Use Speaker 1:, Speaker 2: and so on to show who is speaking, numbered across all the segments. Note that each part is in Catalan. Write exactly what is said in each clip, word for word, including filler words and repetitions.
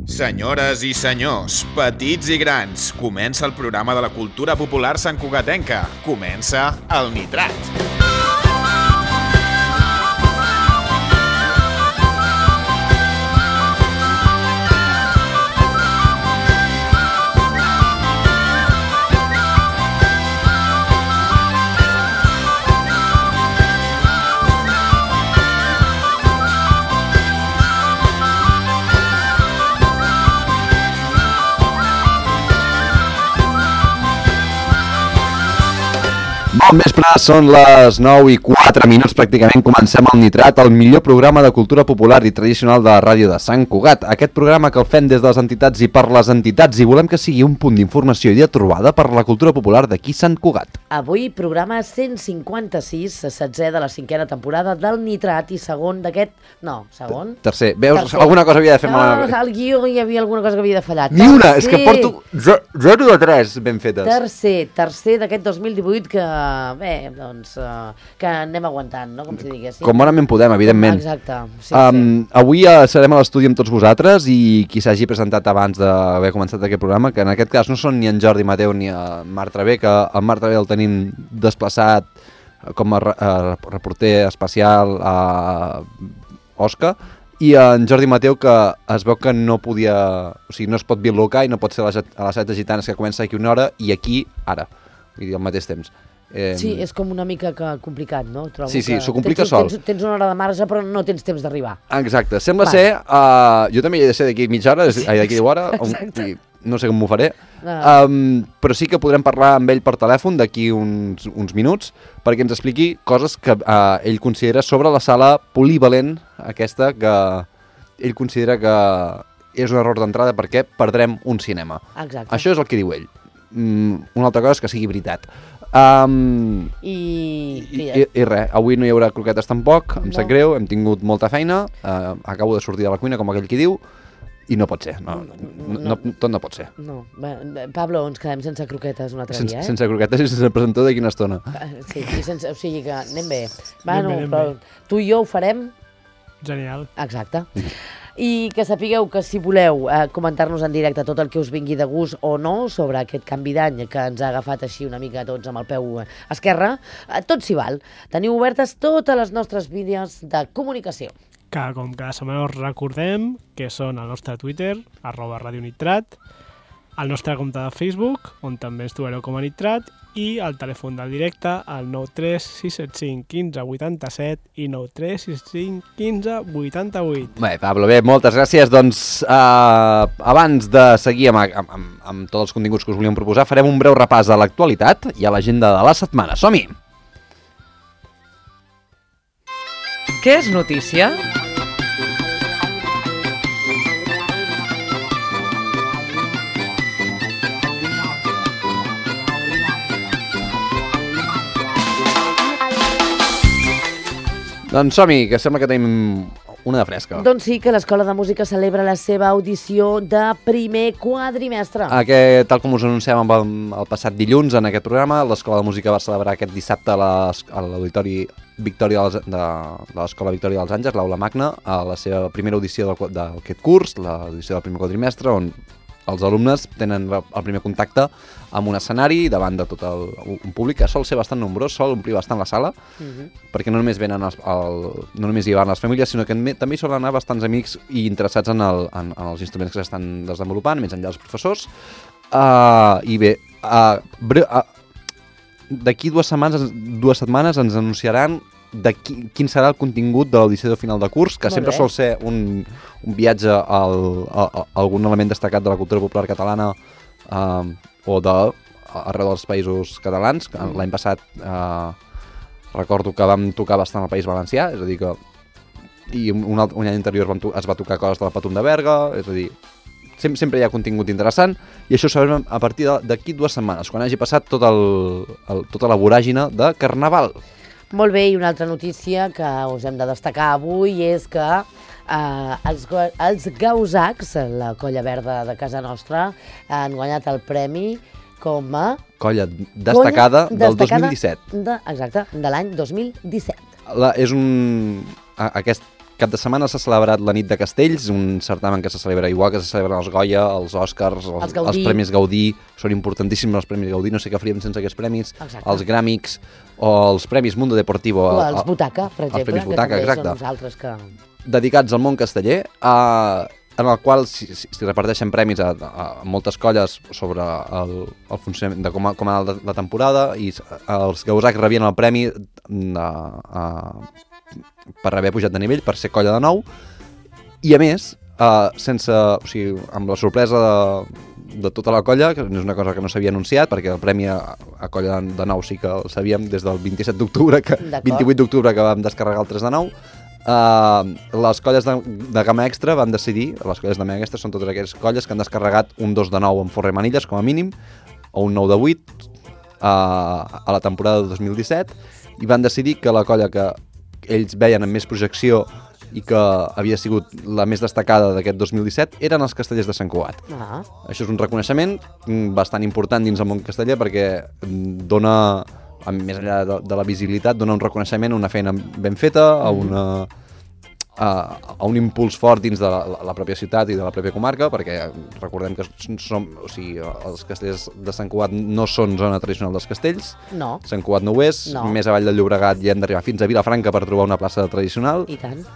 Speaker 1: Senyores i senyors, petits i grans, comença el programa de la cultura popular santcugatenca. Comença el Nitrat.
Speaker 2: Bon vespre, són les nou i quatre minuts pràcticament, comencem el Nitrat, el millor programa de cultura popular i tradicional de la ràdio de Sant Cugat. Aquest programa que el fem des de les entitats i per les entitats i volem que sigui un punt d'informació i de trobada per la cultura popular d'aquí Sant Cugat.
Speaker 3: Avui programa cent cinquanta-sis, setzè de la cinquena temporada del Nitrat i segon d'aquest... No, segon?
Speaker 2: Tercer. Veus,
Speaker 3: Tercer.
Speaker 2: Alguna cosa havia de fer
Speaker 3: malament. No, al guió hi havia alguna cosa que havia de fallar.
Speaker 2: Ni una, és que porto zero de tres ben fetes.
Speaker 3: Tercer, tercer d'aquest dos mil divuit que... Bé, doncs, uh, que anem aguantant, no?, com si diguéssim.
Speaker 2: Com bonament podem, evidentment.
Speaker 3: Exacte. Sí,
Speaker 2: um,
Speaker 3: sí.
Speaker 2: Avui uh, serem a l'estudi amb tots vosaltres i qui s'hagi presentat abans d'haver començat aquest programa, que en aquest cas no són ni en Jordi Mateu ni en Marc Travé, que el Marc Travé el tenim desplaçat com a uh, reporter especial a Osca, i en Jordi Mateu, que es veu que no podia... O sigui, no es pot bilocar i no pot ser a les, a les set gitanes que comença aquí una hora i aquí ara. Vull dir, al mateix temps. Eh...
Speaker 3: Sí, és com una mica que complicat, no? Trobo
Speaker 2: sí, sí,
Speaker 3: que
Speaker 2: s'ho complica
Speaker 3: tens,
Speaker 2: sol.
Speaker 3: Tens, tens una hora de marge, però no tens temps d'arribar.
Speaker 2: Exacte. Sembla
Speaker 3: vale.
Speaker 2: ser... Uh, jo també hi he de ser d'aquí mitja hora, sí, d'aquí deu hora, un, i no sé com m'ho faré. No. Um, però sí que podrem parlar amb ell per telèfon d'aquí uns, uns minuts perquè ens expliqui coses que uh, ell considera sobre la sala polivalent aquesta que ell considera que és un error d'entrada perquè perdrem un cinema.
Speaker 3: Exacte.
Speaker 2: Això és el que diu ell. Mm, una altra cosa és que sigui veritat. Um,
Speaker 3: I,
Speaker 2: i, i, i res, avui no hi haurà croquetes tampoc, em no. sap greu, hem tingut molta feina, uh, acabo de sortir de la cuina com aquell qui diu, i no pot ser, no, no, no, tot no pot ser.
Speaker 3: No. Pablo, ens quedem sense croquetes un altre
Speaker 2: sense,
Speaker 3: dia, eh?
Speaker 2: Sense croquetes i sense presentador d'aquí una estona.
Speaker 3: Sí, i sense, o sigui que anem bé. Bueno,
Speaker 4: anem bé, anem
Speaker 3: però
Speaker 4: bé.
Speaker 3: Tu i jo ho farem.
Speaker 4: Genial.
Speaker 3: Exacte. I que sapigueu que si voleu eh, comentar-nos en directe tot el que us vingui de gust o no sobre aquest canvi d'any que ens ha agafat així una mica tots amb el peu esquerre, eh, tot s'hi val. Teniu obertes totes les nostres vídeos de comunicació.
Speaker 4: Que com cada setmana us recordem que són el nostre Twitter, arroba Radio Nitrat, el nostre compte de Facebook, on també ens trobareu com a Nitrat, i el telèfon del directe, el nou tres sis set cinc quinze vuitanta-set i nou tres sis cinc quinze vuitanta-vuit.
Speaker 2: Bé, Pablo, bé, moltes gràcies. Doncs uh, abans de seguir amb, amb, amb, amb tots els continguts que us volíem proposar, farem un breu repàs a l'actualitat i a l'agenda de la setmana. Som-hi!
Speaker 5: Què és notícia?
Speaker 2: Doncs som-hi, que sembla que tenim una de fresca.
Speaker 3: Doncs sí, que l'Escola de Música celebra la seva audició de primer quadrimestre.
Speaker 2: Aquest, tal com us anunciem amb el, el passat dilluns en aquest programa, l'Escola de Música va celebrar aquest dissabte a l'Auditori Victòria dels, de, de l'Escola Victòria dels Àngels, l'Aula Magna, a la seva primera audició d'aquest curs, l'audició del primer quadrimestre, on els alumnes tenen el primer contacte amb un escenari davant de tot el, un públic que sol ser bastant nombrós, sol omplir bastant la sala, uh-huh. perquè no només venen els, el, no només hi van les famílies, sinó que també hi solen anar bastants amics i interessats en, el, en, en els instruments que s'estan desenvolupant, més enllà dels professors. Uh, I bé, uh, uh, d'aquí dues setmanes, dues setmanes ens anunciaran de qui, quin serà el contingut de l'audició de final de curs, que
Speaker 3: Molt
Speaker 2: sempre
Speaker 3: bé.
Speaker 2: sol ser un, un viatge al, a, a algun element destacat de la cultura popular catalana uh, o de arreu dels països catalans. Mm. L'any passat uh, recordo que vam tocar bastant al País Valencià, és a dir que i un, un, un any anterior vam to es va tocar coses de la Patum de Berga, és a dir, sempre, sempre hi ha contingut interessant i això ho sabrem a partir d'aquí dues setmanes, quan hagi passat tot el, el, tota la voràgina de Carnaval.
Speaker 3: Molt bé, i una altra notícia que us hem de destacar avui és que eh, els, els Gausacs, la colla verda de casa nostra, han guanyat el premi com a...
Speaker 2: Colla destacada, colla del dos mil disset.
Speaker 3: De, exacte, de l'any dos mil disset.
Speaker 2: La, és un... Aquest cap de setmana s'ha celebrat la Nit de Castells, un certamen que se celebra igual que se celebren els Goya, els Oscars, els,
Speaker 3: Els Gaudí.
Speaker 2: els Premis Gaudí, són importantíssims els Premis Gaudí, no sé què faríem sense aquests premis,
Speaker 3: Exacte.
Speaker 2: els Grammys o els Premis Mundo Deportivo.
Speaker 3: O
Speaker 2: el-
Speaker 3: els
Speaker 2: el-
Speaker 3: Butaca, per exemple,
Speaker 2: els Premis
Speaker 3: que
Speaker 2: Butaca,
Speaker 3: també
Speaker 2: exacte.
Speaker 3: són uns altres que...
Speaker 2: Dedicats al món casteller, eh, en el qual s'hi si, si reparteixen premis a, a moltes colles sobre el, el funcionament de com ha, com ha anat la, la temporada, i els gausacs rebien el premi de, a, per haver pujat de nivell, per ser colla de nou, i a més, eh, sense, o sigui, amb la sorpresa de, de tota la colla, que és una cosa que no s'havia anunciat, perquè el premi a, a colla de, de nou sí que el sabíem des del vint-i-set d'octubre, que
Speaker 3: D'acord.
Speaker 2: vint-i-vuit d'octubre que vam descarregar el tres de nou. Uh, les colles de, de gamma extra van decidir, les colles de gamma extra són totes aquelles colles que han descarregat un dos de nou amb forra i manilles com a mínim, o un nou de vuit uh, a la temporada de dos mil disset, i van decidir que la colla que ells veien amb més projecció i que havia sigut la més destacada d'aquest dos mil disset eren els castellers de Sant Cugat.
Speaker 3: Ah,
Speaker 2: Això és un reconeixement mm, bastant important dins el món casteller, perquè mm, dona, a més enllà de, de la visibilitat, dona un reconeixement a una feina ben feta, a, una, a, a un impuls fort dins de la, la, la pròpia ciutat i de la pròpia comarca, perquè recordem que som, o sigui, els castellers de Sant Cugat no són zona tradicional dels castells,
Speaker 3: no,
Speaker 2: Sant Cugat no ho és,
Speaker 3: No.
Speaker 2: més avall del Llobregat hi hem d'arribar fins a Vilafranca per trobar una plaça tradicional,
Speaker 3: i tant.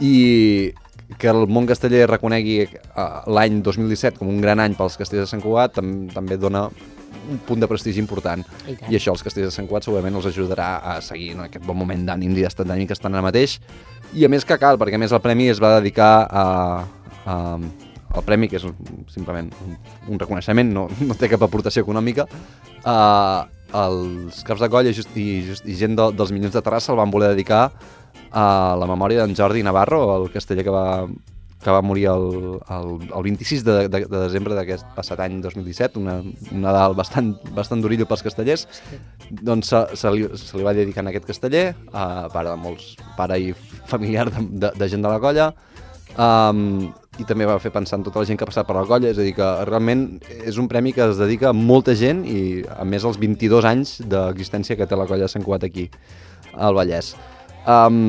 Speaker 2: i que el món casteller reconegui uh, l'any dos mil disset com un gran any pels castellers de Sant Cugat tam també dona un punt de prestigi important.
Speaker 3: I tant.
Speaker 2: I això els castellers de Sant Cugat segurament els ajudarà a seguir en aquest bon moment d'ànims i d'estat d'ànim que estan ara mateix. I a més que cal, perquè a més el premi es va dedicar a... a el premi, que és simplement un, un reconeixement, no, no té cap aportació econòmica, uh, els caps de colla i, just, i, just, i gent de, dels Minyons de Terrassa el van voler dedicar a la memòria d'en Jordi Navarro, el casteller que va, que va morir el, el, el vint-i-sis de, de, de desembre d'aquest passat any dos mil disset, una, un Nadal bastant, bastant durillo pels castellers. Doncs se, se, li, se li va dedicar a aquest casteller, a pare de molts, pare i familiar de, de, de gent de la colla, um, i també va fer pensar en tota la gent que ha passat per la colla, és a dir, que realment és un premi que es dedica a molta gent i a més els vint-i-dos anys d'existència que té la colla de Sant Cugat aquí, al Vallès. Um,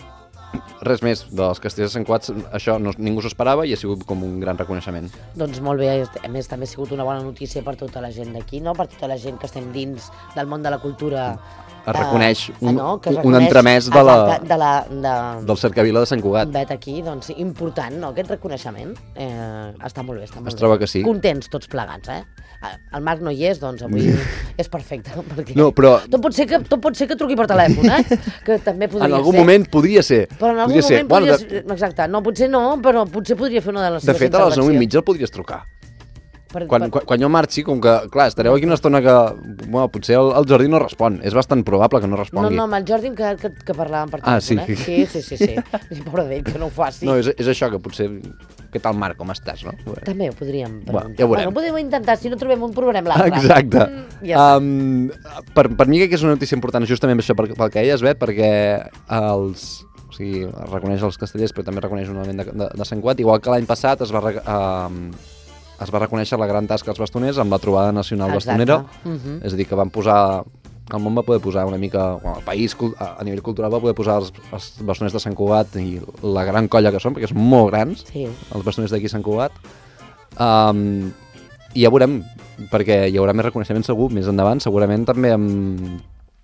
Speaker 2: res més, dels castellers de Sant Cugat, això no, ningú s'ho esperava i ha sigut com un gran reconeixement.
Speaker 3: Doncs molt bé, a més també ha sigut una bona notícia per tota la gent d'aquí, no? Per tota la gent que estem dins del món de la cultura.
Speaker 2: Es reconeix
Speaker 3: eh,
Speaker 2: un,
Speaker 3: no? Que es
Speaker 2: un
Speaker 3: reconeix,
Speaker 2: entremès de la,
Speaker 3: exacte, de la, de,
Speaker 2: del cercavila de Sant Cugat.
Speaker 3: vet aquí, doncs important, no?, aquest reconeixement. Eh, està molt bé, està molt
Speaker 2: Es
Speaker 3: bé.
Speaker 2: troba que sí.
Speaker 3: Contents tots plegats, eh? El Marc no hi és, doncs avui és perfecte. Perquè
Speaker 2: No, però
Speaker 3: tot, pot ser que, tot pot ser que truqui per telèfon, eh? Que també podria
Speaker 2: en algun
Speaker 3: ser.
Speaker 2: moment podria ser.
Speaker 3: Però en algun
Speaker 2: podria ser.
Speaker 3: moment podria
Speaker 2: Bueno,
Speaker 3: ser. Exacte, no, potser no, però potser podria fer una de les
Speaker 2: de, de
Speaker 3: seves
Speaker 2: fet, a les nou i
Speaker 3: intervencions.
Speaker 2: mitja el podries trucar.
Speaker 3: Per,
Speaker 2: Quan,
Speaker 3: per...
Speaker 2: quan, quan jo marxi, com que, clar, estareu aquí una estona que... Bueno, potser el, el Jordi no respon. És bastant probable que no
Speaker 3: No,
Speaker 2: respongui.
Speaker 3: no, amb el Jordi em quedat que, que parlàvem per
Speaker 2: Ah,
Speaker 3: telèfon,
Speaker 2: sí.
Speaker 3: eh? Sí, sí, sí, sí. sí. Pobre d'ell, que no ho faci.
Speaker 2: No, és, és això, que potser... Què tal, Marc, com estàs, no?
Speaker 3: També ho podríem
Speaker 2: Va,
Speaker 3: preguntar.
Speaker 2: ja ho veurem.
Speaker 3: Bueno, podem intentar, si no trobem un, provarem l'altre.
Speaker 2: Exacte.
Speaker 3: Mm, ja està.
Speaker 2: um, per, per mi crec que és una notícia important justament això pel, pel que deies, Bet, perquè els... O sigui, es reconeix els castellers, però també reconeix un element de, de, de Sant Cugat, igual que l'any passat es va... Re, um, es va reconèixer la gran tasca dels bastoners amb la trobada nacional
Speaker 3: Exacte.
Speaker 2: bastonera.
Speaker 3: Mhm.
Speaker 2: És a dir, que van posar... El món va poder posar una mica... Bueno, el país, cul- a a nivell cultural, va poder posar els, els bastoners de Sant Cugat i la gran colla que són, perquè són molt grans,
Speaker 3: Sí.
Speaker 2: els bastoners d'aquí a Sant Cugat. Um, I ja veurem, perquè hi haurà més reconeixement segur, més endavant, segurament també amb,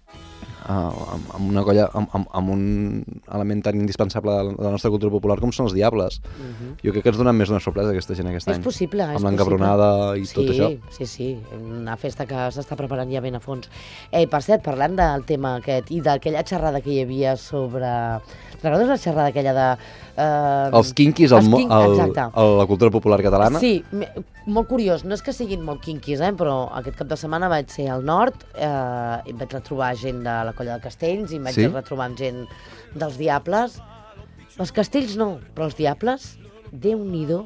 Speaker 2: uh, amb, amb una colla, amb, amb, amb un element tan indispensable de la, de la nostra cultura popular com són els Diables.
Speaker 3: Mhm.
Speaker 2: Jo crec que ens donen més una sorpresa aquesta gent aquest
Speaker 3: És
Speaker 2: any.
Speaker 3: possible, és
Speaker 2: Amb l'encabronada i
Speaker 3: sí,
Speaker 2: tot això.
Speaker 3: Sí, sí, una festa que s'està preparant ja ben a fons. Eh, per cert, parlant del tema aquest i d'aquella xerrada que hi havia sobre... Recordes la xerrada aquella de... Eh,
Speaker 2: Els quinquis, el,
Speaker 3: els
Speaker 2: mo-
Speaker 3: quin-
Speaker 2: el,
Speaker 3: Exacte.
Speaker 2: el, la cultura popular catalana.
Speaker 3: Sí, me- molt curiós. No és que siguin molt quinquis, eh? Però aquest cap de setmana vaig ser al nord eh, i em vaig retrobar gent de la colla de Castells i em vaig
Speaker 2: Sí?
Speaker 3: retrobar amb gent dels Diables. Els Castells no, però els Diables, Déu-n'hi-do,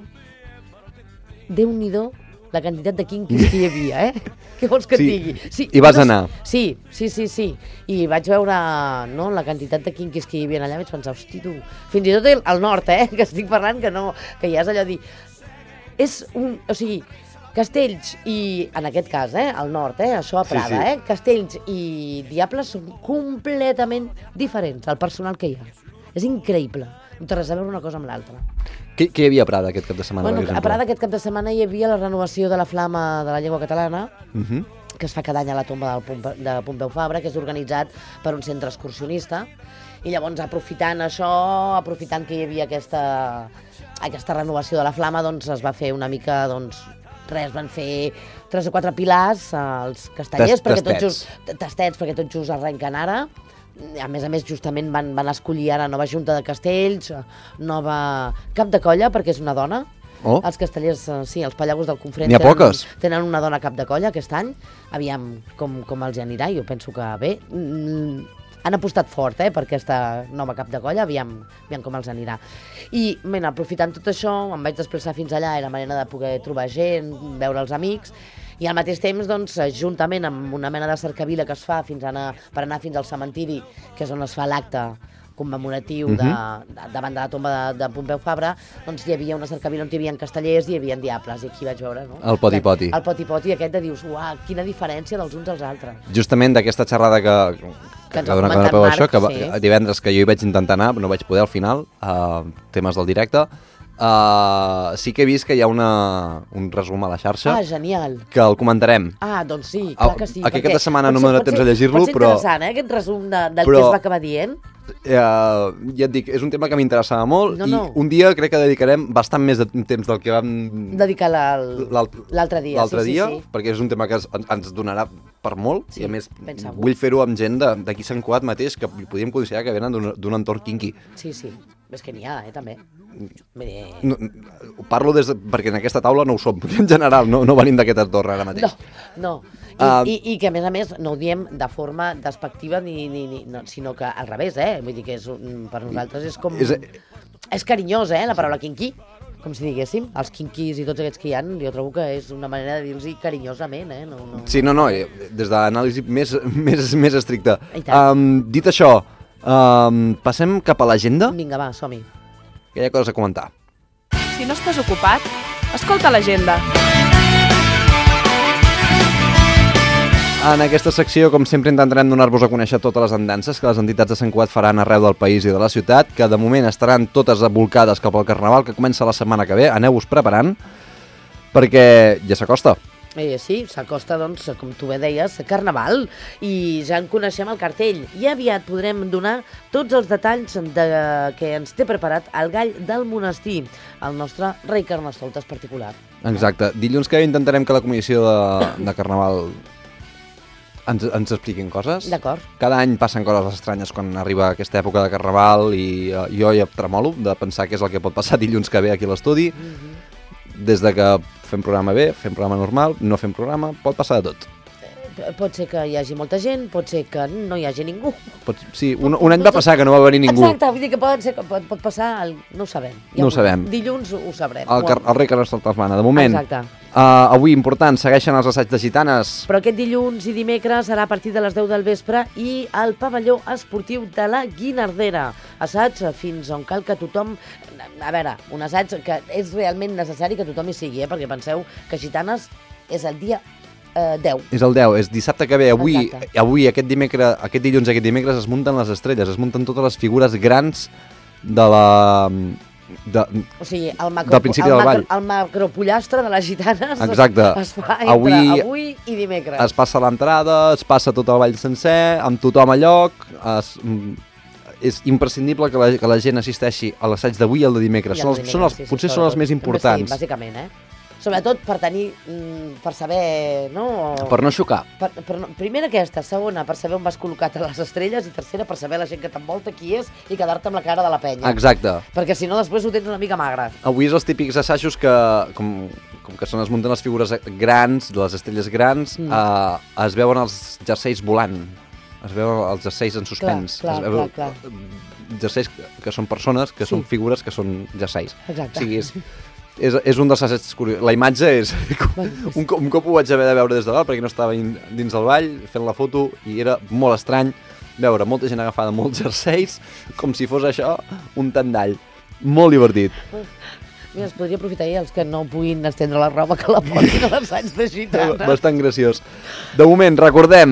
Speaker 3: Déu-n'hi-do la quantitat de quinquis que hi havia, eh? Què vols que
Speaker 2: Sí,
Speaker 3: et digui? Sí,
Speaker 2: hi vas
Speaker 3: no sé-
Speaker 2: anar?
Speaker 3: Sí, sí, sí, sí. I vaig veure no, la quantitat de quinquis que hi havia allà, vaig pensar, hosti, tu, fins i tot el- al nord, eh? Que estic parlant, que no, que ja és allò de dir... És un... O sigui, Castells i, en aquest cas, eh, al nord, eh, això a
Speaker 2: Sí,
Speaker 3: Prada,
Speaker 2: sí.
Speaker 3: eh, Castells i Diables són completament diferents, el personal que hi ha. És increïble. No té res a veure una cosa amb l'altra.
Speaker 2: Què, què hi havia a Prada aquest cap de setmana?
Speaker 3: Bueno,
Speaker 2: per exemple?
Speaker 3: a Prada aquest cap de setmana hi havia la renovació de la Flama de la Llengua Catalana,
Speaker 2: Uh-huh.
Speaker 3: que es fa cada any a la tomba del Pompe, de Pompeu Fabra, que és organitzat per un centre excursionista, i llavors aprofitant això, aprofitant que hi havia aquesta, aquesta renovació de la Flama, doncs es va fer una mica, doncs, res, van fer tres o quatre pilars als castellers,
Speaker 2: Tast-
Speaker 3: perquè tot
Speaker 2: tastets.
Speaker 3: just, tastets, perquè tot just arrenquen ara. A més a més, justament van, van escollir ara nova junta de castells, nova cap de colla, perquè és una dona.
Speaker 2: Oh.
Speaker 3: Els castellers, eh, sí, els pallagos del Confrent
Speaker 2: N'hi ha
Speaker 3: tenen,
Speaker 2: poques.
Speaker 3: tenen una dona cap de colla aquest any. Aviam com, com els hi anirà, jo penso que bé. Mm, han apostat fort eh, per aquesta nova cap de colla, aviam, aviam com els anirà. I, mena, aprofitant tot això, em vaig desplaçar fins allà, era manera de poder trobar gent, veure els amics, i al mateix temps, doncs, juntament amb una mena de cercavila que es fa fins a anar, per anar fins al cementiri, que és on es fa l'acte commemoratiu de, de, davant de la tomba de, de Pompeu Fabra, doncs hi havia una cercavila on hi havia castellers i hi havia diables, i aquí vaig veure, no?
Speaker 2: El poti-poti.
Speaker 3: El poti-poti aquest de dius, uah, quina diferència dels uns als altres.
Speaker 2: Justament d'aquesta xerrada que, que,
Speaker 3: Que
Speaker 2: que,
Speaker 3: ens ha
Speaker 2: dona
Speaker 3: comentat
Speaker 2: peu a
Speaker 3: Marc,
Speaker 2: això, que va,
Speaker 3: sí.
Speaker 2: divendres que jo hi vaig intentar anar, no vaig poder al final, uh, temes del directe, uh, sí que he vist que hi ha una, un resum a la xarxa,
Speaker 3: Ah, genial.
Speaker 2: que el comentarem.
Speaker 3: Ah, doncs sí, clar
Speaker 2: El-
Speaker 3: que sí.
Speaker 2: aquest
Speaker 3: perquè
Speaker 2: cap de setmana no
Speaker 3: pot
Speaker 2: m'he
Speaker 3: ser-
Speaker 2: donat
Speaker 3: pot
Speaker 2: temps
Speaker 3: ser-
Speaker 2: a llegir-lo,
Speaker 3: pot ser
Speaker 2: però-
Speaker 3: interessant, eh, aquest resum de, del
Speaker 2: Però-
Speaker 3: que es va acabar dient.
Speaker 2: Uh, ja et dic, és un tema que m'interessava molt
Speaker 3: No,
Speaker 2: i
Speaker 3: no.
Speaker 2: un dia crec que dedicarem bastant més de temps del que vam
Speaker 3: Dedicar l'al-
Speaker 2: l'alt-
Speaker 3: l'altre dia.
Speaker 2: l'altre
Speaker 3: sí,
Speaker 2: dia,
Speaker 3: sí, sí.
Speaker 2: perquè és un tema que es, ens donarà per molt,
Speaker 3: Sí,
Speaker 2: i a més
Speaker 3: ben segur.
Speaker 2: vull fer-ho amb gent de- d'aquí Sant Cugat mateix, que podríem considerar que venen d'un d'un entorn kinky.
Speaker 3: Sí, sí. És que n'hi ha, eh, també. Vull dir...
Speaker 2: No, ho parlo des de, perquè en aquesta taula no ho som, en general, no, no venim d'aquest entorn ara mateix.
Speaker 3: No, no. I,
Speaker 2: Ah.
Speaker 3: i, I que, a més a més, no ho diem de forma despectiva, ni, ni, ni, no, sinó que al revés, eh? Vull dir que és, un- per nosaltres és com...
Speaker 2: És-
Speaker 3: És carinyós, eh, la paraula quinqui, com si diguéssim. Els quinquis i tots aquests que hi ha, jo trobo que és una manera de dir-los carinyosament, eh? No, no,
Speaker 2: Sí, no, no, eh, des de l'anàlisi més, més, més estricta.
Speaker 3: I tant.
Speaker 2: Um, dit això, um, passem cap a l'agenda,
Speaker 3: Vinga, va, som-hi.
Speaker 2: que hi ha coses a comentar.
Speaker 6: Si no estàs ocupat, escolta l'agenda.
Speaker 2: En aquesta secció, com sempre, intentarem donar-vos a conèixer totes les andances que les entitats de Sant Cugat faran arreu del país i de la ciutat, que de moment estaran totes abolcades cap al Carnaval, que comença la setmana que ve. Aneu-vos preparant, perquè ja s'acosta.
Speaker 3: Eh, sí, s'acosta, doncs, com tu bé deies, Carnaval, i ja en coneixem el cartell. I aviat podrem donar tots els detalls de que ens té preparat el gall del monestir, el nostre rei Carnestoltes particular.
Speaker 2: Exacte. Dilluns que ve intentarem que la comissió de, de Carnaval ens, ens expliquin coses.
Speaker 3: D'acord.
Speaker 2: Cada any passen coses estranyes quan arriba aquesta època de Carnaval i uh, jo ja tremolo de pensar què és el que pot passar dilluns que ve aquí a l'estudi. Des de que fem programa bé, fem programa normal, no fem programa, pot passar de tot.
Speaker 3: Pot ser que hi hagi molta gent, pot ser que no hi hagi ningú.
Speaker 2: Pot, sí, un, un any va passar que no va venir ningú.
Speaker 3: Exacte, vull dir que pot, ser, que pot, pot passar, el, no ho sabem.
Speaker 2: No ho sabem.
Speaker 3: Dilluns ho, ho sabrem.
Speaker 2: El, car el rei Carnestoltes mana. De moment,
Speaker 3: Exacte.
Speaker 2: uh, avui important, segueixen els assaigs de gitanes.
Speaker 3: Però aquest dilluns i dimecres serà a partir de les deu del vespre i al pavelló esportiu de la Guinardera. Assaig fins on cal que tothom... A veure, un assaig que és realment necessari que tothom hi sigui, eh? Perquè penseu que Gitanes és el dia eh, deu.
Speaker 2: És el deu, és dissabte que ve. Avui,
Speaker 3: Exacte.
Speaker 2: avui aquest, dimecre, aquest dilluns i aquest dimecres es munten les estrelles, es munten totes les figures grans de la... De,
Speaker 3: O sigui, el, macro,
Speaker 2: Del principi
Speaker 3: el,
Speaker 2: del
Speaker 3: macro,
Speaker 2: ball.
Speaker 3: el macropollastre de les Gitanes
Speaker 2: Exacte.
Speaker 3: es, es fa entre
Speaker 2: Avui-
Speaker 3: avui, avui i dimecres.
Speaker 2: es passa l'entrada, es passa tot el ball sencer, amb tothom a lloc, es, mm, és imprescindible que la, que la gent assisteixi a l'assaig d'avui i al de dimecres.
Speaker 3: I
Speaker 2: Són
Speaker 3: els
Speaker 2: els, són els,
Speaker 3: dimecres, sí, sí,
Speaker 2: potser són els
Speaker 3: sobretot.
Speaker 2: més importants.
Speaker 3: Sí, bàsicament, eh? Sobretot per tenir, mm, per saber, no?
Speaker 2: Per no xocar.
Speaker 3: Per, per, no, primera aquesta, segona, per saber on vas col·locat a les estrelles, i tercera, per saber la gent que t'envolta qui és i quedar-te amb la cara de la penya.
Speaker 2: Exacte.
Speaker 3: Perquè si no, després ho tens una mica magre.
Speaker 2: Avui és els típics assajos que, com, com que són es munten les figures grans, de les estrelles grans,
Speaker 3: Mm.
Speaker 2: eh, es veuen els jerseis volant. Es veuen els jerseis en suspens.
Speaker 3: clar,
Speaker 2: es veu,
Speaker 3: clar,
Speaker 2: jerseis que, que són persones, que
Speaker 3: Sí.
Speaker 2: són figures, que són jerseis.
Speaker 3: Exacte.
Speaker 2: O sigui, és, és, és un dels assaigs curiosos. La imatge és... un, cop, un cop ho vaig haver de veure des de dalt, perquè no estava in, dins del ball, fent la foto, i era molt estrany veure molta gent agafada amb molts jerseis, com si fos això un tendall. Molt divertit.
Speaker 3: Mira, es podria aprofitar i els que no puguin estendre la roba que la portin a l'assaig de gitanes.
Speaker 2: Bastant graciós. De moment, recordem...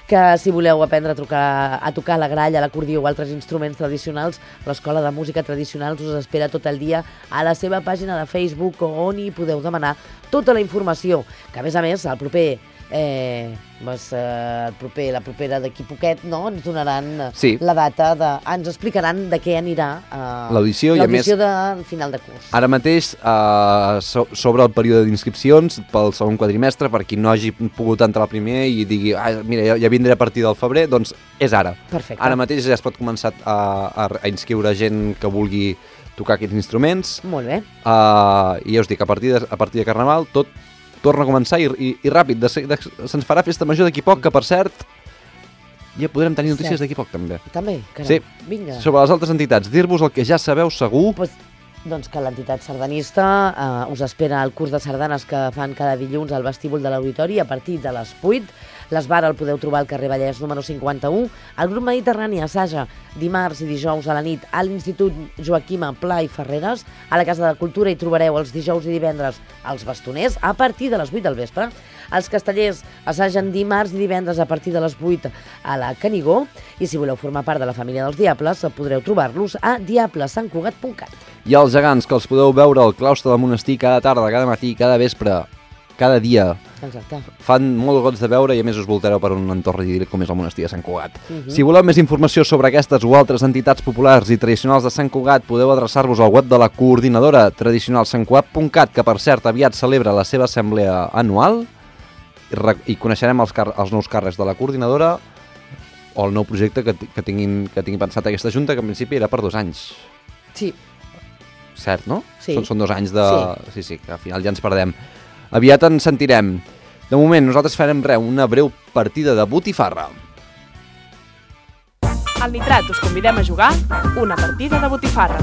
Speaker 3: que si voleu aprendre a tocar, a tocar la gralla, l'acordió o altres instruments tradicionals, l'Escola de Música Tradicionals us espera tot el dia a la seva pàgina de Facebook on hi podeu demanar tota la informació, que a més a més el proper Eh, doncs, eh, el proper, la propera d'aquí poquet, no? Ens donaran
Speaker 2: sí.
Speaker 3: la data, de, ens explicaran de què anirà eh,
Speaker 2: l'audició, i a més,
Speaker 3: de final de curs.
Speaker 2: Ara mateix, eh, so, sobre el període d'inscripcions pel segon quadrimestre, per qui no hagi pogut entrar al primer i digui, ah, mira, ja, ja vindré a partir del febrer, doncs és ara.
Speaker 3: Perfecte.
Speaker 2: Ara mateix ja es pot començar a, a, a inscriure gent que vulgui tocar aquests instruments.
Speaker 3: Molt bé.
Speaker 2: Uh, I ja us dic, a partir de, a partir de Carnaval tot torna a començar i, i, i ràpid. De, de, se'ns farà festa major d'aquí poc, que per cert ja podrem tenir notícies d'aquí poc també.
Speaker 3: També? Caram.
Speaker 2: Sí.
Speaker 3: Vinga.
Speaker 2: Sobre les altres entitats, dir-vos el que ja sabeu segur.
Speaker 3: Pues, doncs que l'entitat sardanista eh, us espera al curs de sardanes que fan cada dilluns al vestíbul de l'auditori a partir de les vuit. L'esbar el podeu trobar al carrer Vallès número cinquanta-u. El grup Mediterrani assaja dimarts i dijous a la nit a l'Institut Joaquima Pla i Ferreres. A la Casa de Cultura hi trobareu els dijous i divendres els bastoners a partir de les vuit del vespre. Els castellers assagen dimarts i divendres a partir de les vuit a la Canigó. I si voleu formar part de la família dels Diables, podreu trobar-los a diables sant cugat punt cat.
Speaker 2: I els gegants, que els podeu veure al claustre del monestir cada tarda, cada matí, cada vespre, cada dia.
Speaker 3: Exacte.
Speaker 2: Fan molt goig de veure i a més us voltareu per un entorn idíl·lic com és el monestir de Sant Cugat.
Speaker 3: Uh -huh.
Speaker 2: Si voleu més informació sobre aquestes o altres entitats populars i tradicionals de Sant Cugat, podeu adreçar-vos al web de la coordinadora tradicional sant cugat punt cat, que per cert aviat celebra la seva assemblea anual, i, i coneixerem els, car els nous càrrecs de la coordinadora o el nou projecte que, que, tinguin, que tingui pensat aquesta junta, que en principi era per dos anys.
Speaker 3: Sí.
Speaker 2: Cert, no?
Speaker 3: Sí.
Speaker 2: Són, són dos anys de...
Speaker 3: Sí.
Speaker 2: sí, sí, que al final ja ens perdem. Aviat ens sentirem. De moment, nosaltres farem res, una breu partida de botifarra.
Speaker 6: Al Nitrat us convidem a jugar una partida de botifarra.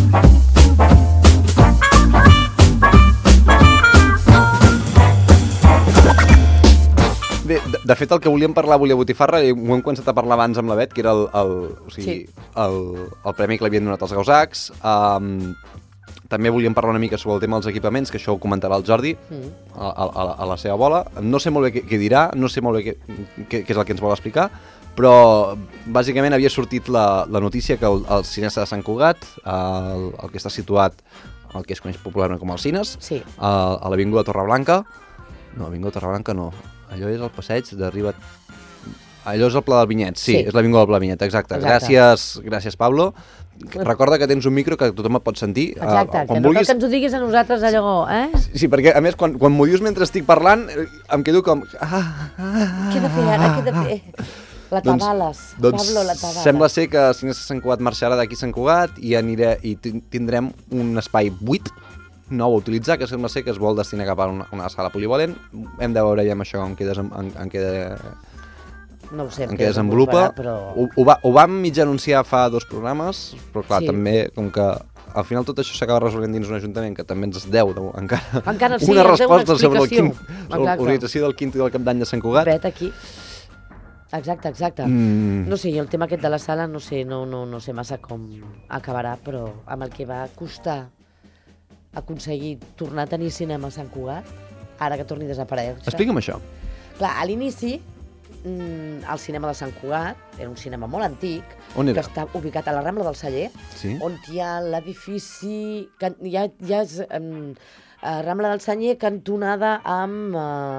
Speaker 2: Bé, de, de fet, el que volíem parlar avui a botifarra, ho hem començat a parlar abans amb la Bet, que era el, el, o sigui, sí. el, el premi que li havien donat als Gausacs. Um, També volíem parlar una mica sobre el tema dels equipaments, que això ho comentarà el Jordi mm. a, a, a la seva bola. No sé molt bé què, què dirà, no sé molt bé què, què, què és el que ens vol explicar, però bàsicament havia sortit la, la notícia que el, el Cinesa de Sant Cugat, el, el que està situat, el que es coneix popularment com el Cines,
Speaker 3: sí.
Speaker 2: a, a l'Avinguda Torreblanca, no, l'Avinguda Torreblanca no, allò és el passeig de Riba... Allò és el Pla del Vinyet, sí, sí. és l'Avinguda del Pla del Vinyet, exacte. exacte. Gràcies, gràcies, Pablo. Recorda que tens un micro que tothom et pot sentir.
Speaker 3: Exacte, uh, que no vulguis... cal que ens ho diguis a nosaltres allò, eh?
Speaker 2: Sí, sí, perquè a més, quan, quan m'ho dius mentre estic parlant, em quedo com... Ah, ah,
Speaker 3: què he de fer ara? Què he de fer? La tabales,
Speaker 2: doncs, doncs
Speaker 3: Pablo, la tabales.
Speaker 2: Sembla ser que Cinesa Sant Cugat marxarà d'aquí Sant Cugat i, aniré, i tindrem un espai buit, nou a utilitzar, que sembla ser que es vol destinar cap a una, una sala polivalent. Hem de veure ja amb això en què, en, en queda...
Speaker 3: No ho sé,
Speaker 2: en què desenvolupa,
Speaker 3: però...
Speaker 2: ho, ho, va, ho vam mig anunciar fa dos programes, però clar,
Speaker 3: sí.
Speaker 2: també, com que al final tot això s'acaba resolent dins un ajuntament que també ens deu de, encara,
Speaker 3: encara sí,
Speaker 2: una resposta
Speaker 3: una
Speaker 2: sobre el quint, l'organització del quinto i del Camp d'Any de Sant Cugat.
Speaker 3: Vet aquí. Exacte, exacte. Mm. No sé, jo el tema aquest de la sala no sé, no, no, no sé massa com acabarà, però amb el que va costar aconseguir tornar a tenir cinema a Sant Cugat, ara que torni a desaparèixer...
Speaker 2: Explica'm això.
Speaker 3: Clar, a l'inici, el cinema de Sant Cugat era un cinema molt antic, que està ubicat a la Rambla del Celler,
Speaker 2: sí?
Speaker 3: on hi ha l'edifici... Hi ha, hi ha um, Rambla del Celler cantonada amb...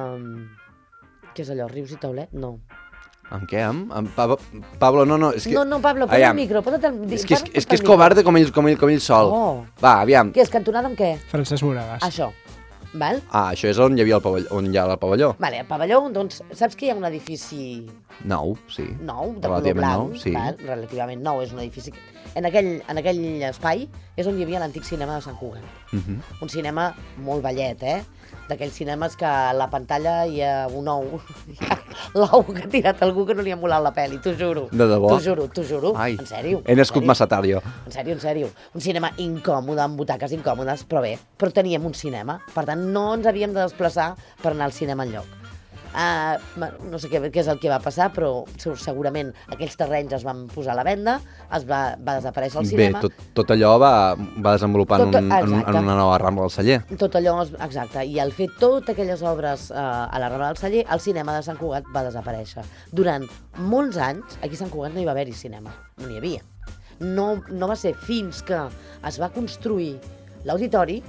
Speaker 3: Uh, què és allò, Rius i Taulet? No.
Speaker 2: Amb què? Amb, amb Pablo, Pablo, no, no, és que...
Speaker 3: No, no, Pablo, posa el micro, posa't el...
Speaker 2: És que és, és, que és covarde com ell, com ell, com ell sol.
Speaker 3: Oh.
Speaker 2: Va, aviam.
Speaker 3: Què és, cantonada amb què?
Speaker 4: Francesc Moragas.
Speaker 3: Això. Val?
Speaker 2: Ah, això és on hi havia el pavelló, on hi ha el pavelló.
Speaker 3: Vale, el pavelló, doncs, saps que hi ha un edifici...
Speaker 2: Nou, sí.
Speaker 3: Nou, de color blanc,
Speaker 2: nou, sí.
Speaker 3: Val? Relativament nou, és un edifici... En aquell, en aquell espai és on hi havia l'antic cinema de Sant Cugat.
Speaker 2: Uh -huh.
Speaker 3: Un cinema molt vellet, eh? D'aquells cinemes que a la pantalla hi ha un ou. Hi ha l'ou que ha tirat algú que no li ha molat la pel·li, t'ho juro.
Speaker 2: De debò?
Speaker 3: T'ho juro, t'ho juro.
Speaker 2: Ai,
Speaker 3: en sèrio.
Speaker 2: he nascut massa tard, jo.
Speaker 3: En sèrio, en sèrio. Un cinema incòmode, amb butaques incòmodes, però bé, però teníem un cinema. Per tant, no ens havíem de desplaçar per anar al cinema enlloc. Uh, no sé què, què és el que va passar, però segurament aquells terrenys es van posar a la venda, es va, va desaparèixer el cinema.
Speaker 2: Bé, tot, tot allò va, va desenvolupant
Speaker 3: tot,
Speaker 2: un, en, en una nova Rambla del Celler.
Speaker 3: Tot allò, exacte, i al fer totes aquelles obres uh, a la Rambla del Celler, el cinema de Sant Cugat va desaparèixer. Durant molts anys, aquí a Sant Cugat no hi va haver-hi cinema, no n'hi havia. No, no va ser fins que es va construir l'auditori,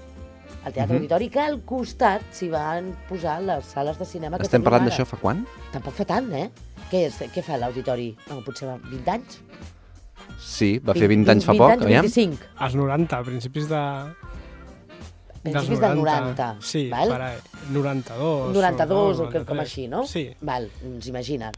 Speaker 3: el Teatre uh-huh. Auditori, que al costat s'hi van posar les sales de cinema que
Speaker 2: Estem
Speaker 3: tenim
Speaker 2: parlant
Speaker 3: ara.
Speaker 2: d'això fa quan?
Speaker 3: Tampoc fa tant, eh? Què, és, què fa l'Auditori? No, potser va vint anys?
Speaker 2: Sí, va fer vint anys fa
Speaker 3: vint
Speaker 2: poc,
Speaker 3: anys,
Speaker 2: aviam.
Speaker 3: vint-i-cinc.
Speaker 4: Als noranta, a principis de...
Speaker 3: Principis del noranta.
Speaker 4: Sí,
Speaker 3: val?
Speaker 4: per ahí. noranta-dos.
Speaker 3: noranta-dos o,
Speaker 4: o
Speaker 3: o com així, no?
Speaker 4: Sí.
Speaker 3: Val, doncs imagina't.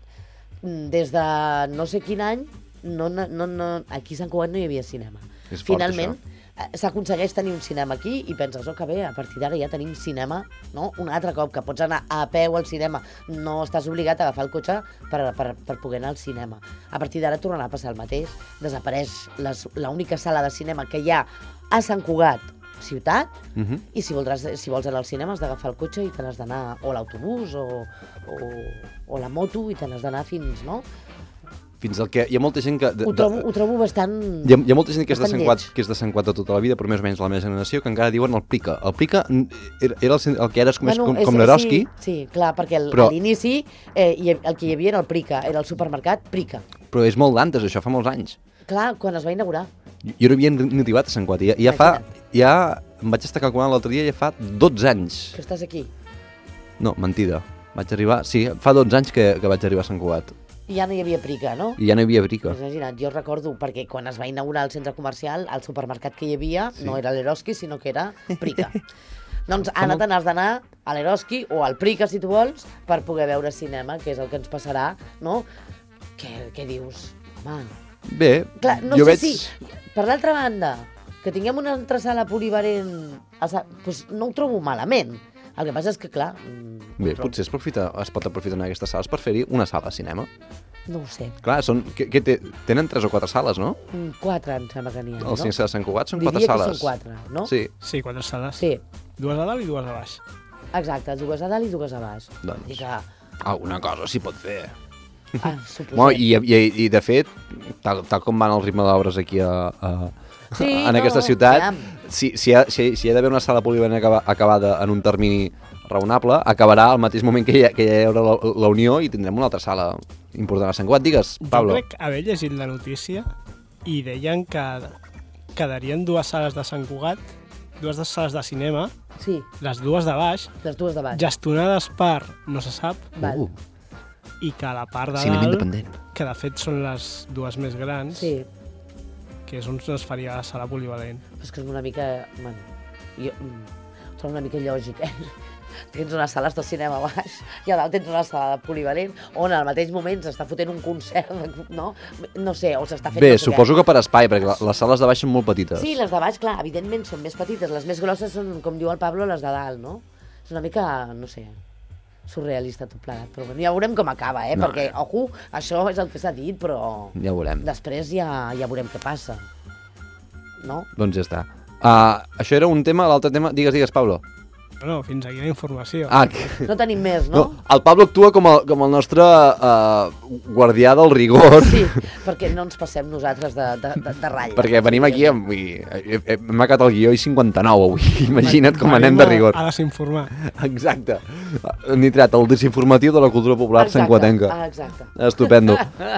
Speaker 3: Des de no sé quin any, no, no, no, aquí a Sant Cugat no hi havia cinema.
Speaker 2: És fort,
Speaker 3: Finalment, s'aconsegueix tenir un cinema aquí i penses, oh, que bé, a partir d'ara ja tenim cinema, no? Un altre cop, que pots anar a peu al cinema, no estàs obligat a agafar el cotxe per, per, per poder anar al cinema. A partir d'ara tornarà a passar el mateix, desapareix l'única sala de cinema que hi ha a Sant Cugat, ciutat, uh -huh. i si, voldràs, si vols anar al cinema has d'agafar el cotxe i te n'has d'anar, o l'autobús, o, o, o la moto, i te n'has d'anar fins, no?
Speaker 2: Fins al que hi ha molta gent que... De,
Speaker 3: ho, trobo, ho trobo bastant...
Speaker 2: Hi ha, hi ha molta gent que és, de Sant Cugat,
Speaker 3: lleig.
Speaker 2: que és de Sant Cugat de tota la vida, però més o menys la meva generació, que encara diuen el Prica. El Prica era, era el, el que ara es coneix bueno, com, com l'Eroski.
Speaker 3: Sí, sí, clar, perquè el,
Speaker 2: però,
Speaker 3: a l'inici eh, el que hi havia era el Prica, era el supermercat Prica.
Speaker 2: Però és molt d'antes, això, fa molts anys.
Speaker 3: Clar, quan es va inaugurar.
Speaker 2: Jo, jo no havia ni arribat a Sant Cugat, ja, ja fa... Ja, em vaig estar calculant l'altre dia, ja fa dotze anys.
Speaker 3: Que estàs aquí?
Speaker 2: No, mentida. Vaig arribar... Sí, fa dotze anys que, que vaig arribar a Sant Cugat.
Speaker 3: I ja no hi havia Prica, no?
Speaker 2: I ja no hi havia Prica.
Speaker 3: Imagina't, jo recordo, perquè quan es va inaugurar el centre comercial, el supermercat que hi havia sí. no era l'Eroski, sinó que era Prica. Doncs ara te n'has d'anar a l'Eroski o al Prica, si tu vols, per poder veure cinema, que és el que ens passarà, no? Què, què dius? Home...
Speaker 2: Bé,
Speaker 3: clar, no
Speaker 2: jo
Speaker 3: sé
Speaker 2: veig...
Speaker 3: si, per l'altra banda, que tinguem una altra sala polivalent, doncs no ho trobo malament. El que passa és que, clar...
Speaker 2: Bé, potser es, profita, es pot aprofitar aquestes sales per fer-hi una sala de cinema.
Speaker 3: No ho sé.
Speaker 2: Clar, són, que, que té, tenen tres o quatre sales, no?
Speaker 3: Quatre, em sembla que n'hi ha, no?
Speaker 2: El Cinema de Sant Cugat són
Speaker 3: Diria
Speaker 2: quatre sales.
Speaker 3: Diria que són quatre, no?
Speaker 2: Sí.
Speaker 4: Sí, quatre sales.
Speaker 3: Sí.
Speaker 4: Dues a dalt i dues a baix.
Speaker 3: Exacte, dues a dalt i dues a baix.
Speaker 2: Doncs,
Speaker 3: I que...
Speaker 2: alguna cosa s'hi pot fer.
Speaker 3: Ah, suposem.
Speaker 2: Bueno, i, i, I, de fet, tal, tal com van el ritme d'obres aquí a... a
Speaker 3: Sí,
Speaker 2: en
Speaker 3: no,
Speaker 2: aquesta ciutat,
Speaker 3: ja.
Speaker 2: si, si, hi ha, si, si hi ha d'haver una sala polivalent acabada en un termini raonable, acabarà al mateix moment que hi, ha, que hi haurà la, la Unió i tindrem una altra sala important a Sant Cugat. Digues, Pablo.
Speaker 4: Jo crec haver llegit la notícia i deien que quedarien dues sales de Sant Cugat, dues de sales de cinema,
Speaker 3: sí.
Speaker 4: les dues de baix,
Speaker 3: les dues de baix,
Speaker 4: gestionades per no se sap,
Speaker 3: Val.
Speaker 2: Uh.
Speaker 4: i que a la part de
Speaker 2: Cinema
Speaker 4: dalt,
Speaker 2: independent.
Speaker 4: que de fet són les dues més grans,
Speaker 3: sí.
Speaker 4: que és on es faria la sala polivalent.
Speaker 3: És que és una mica... Bueno, jo, ho trobo una mica lògic, eh? Tens unes sales de cinema a baix i a dalt tens una sala de polivalent on al mateix moment s'està fotent un concert, no? No sé, o s'està fent...
Speaker 2: Bé,
Speaker 3: no sé
Speaker 2: suposo
Speaker 3: què.
Speaker 2: que per espai, perquè les sales de baix són molt petites.
Speaker 3: Sí, les de baix, clar, evidentment són més petites. Les més grosses són, com diu el Pablo, les de dalt, no? És una mica, no sé, surrealista tot plegat. Però bueno, ja veurem com acaba, eh?
Speaker 2: No.
Speaker 3: Perquè, ojo, això és el que s'ha dit, però...
Speaker 2: Ja ho veurem.
Speaker 3: Després ja, ja veurem què passa. No?
Speaker 2: Doncs ja està. Uh, això era un tema, l'altre tema... Digues, digues, Pablo.
Speaker 4: No, fins aquí la informació.
Speaker 2: Ah, que...
Speaker 3: No tenim més, no?
Speaker 2: no? El Pablo actua com el, com el nostre uh, guardià del rigor.
Speaker 3: Sí, perquè no ens passem nosaltres de, de, de, de ratlla.
Speaker 2: Perquè venim aquí amb... Hem acabat el guió i cinquanta-nou avui. Imagina't com anem de rigor.
Speaker 4: A desinformar.
Speaker 2: Exacte. Nitrat, el desinformatiu de la cultura popular santcugatenca.
Speaker 3: Ah, exacte.
Speaker 2: Estupendo.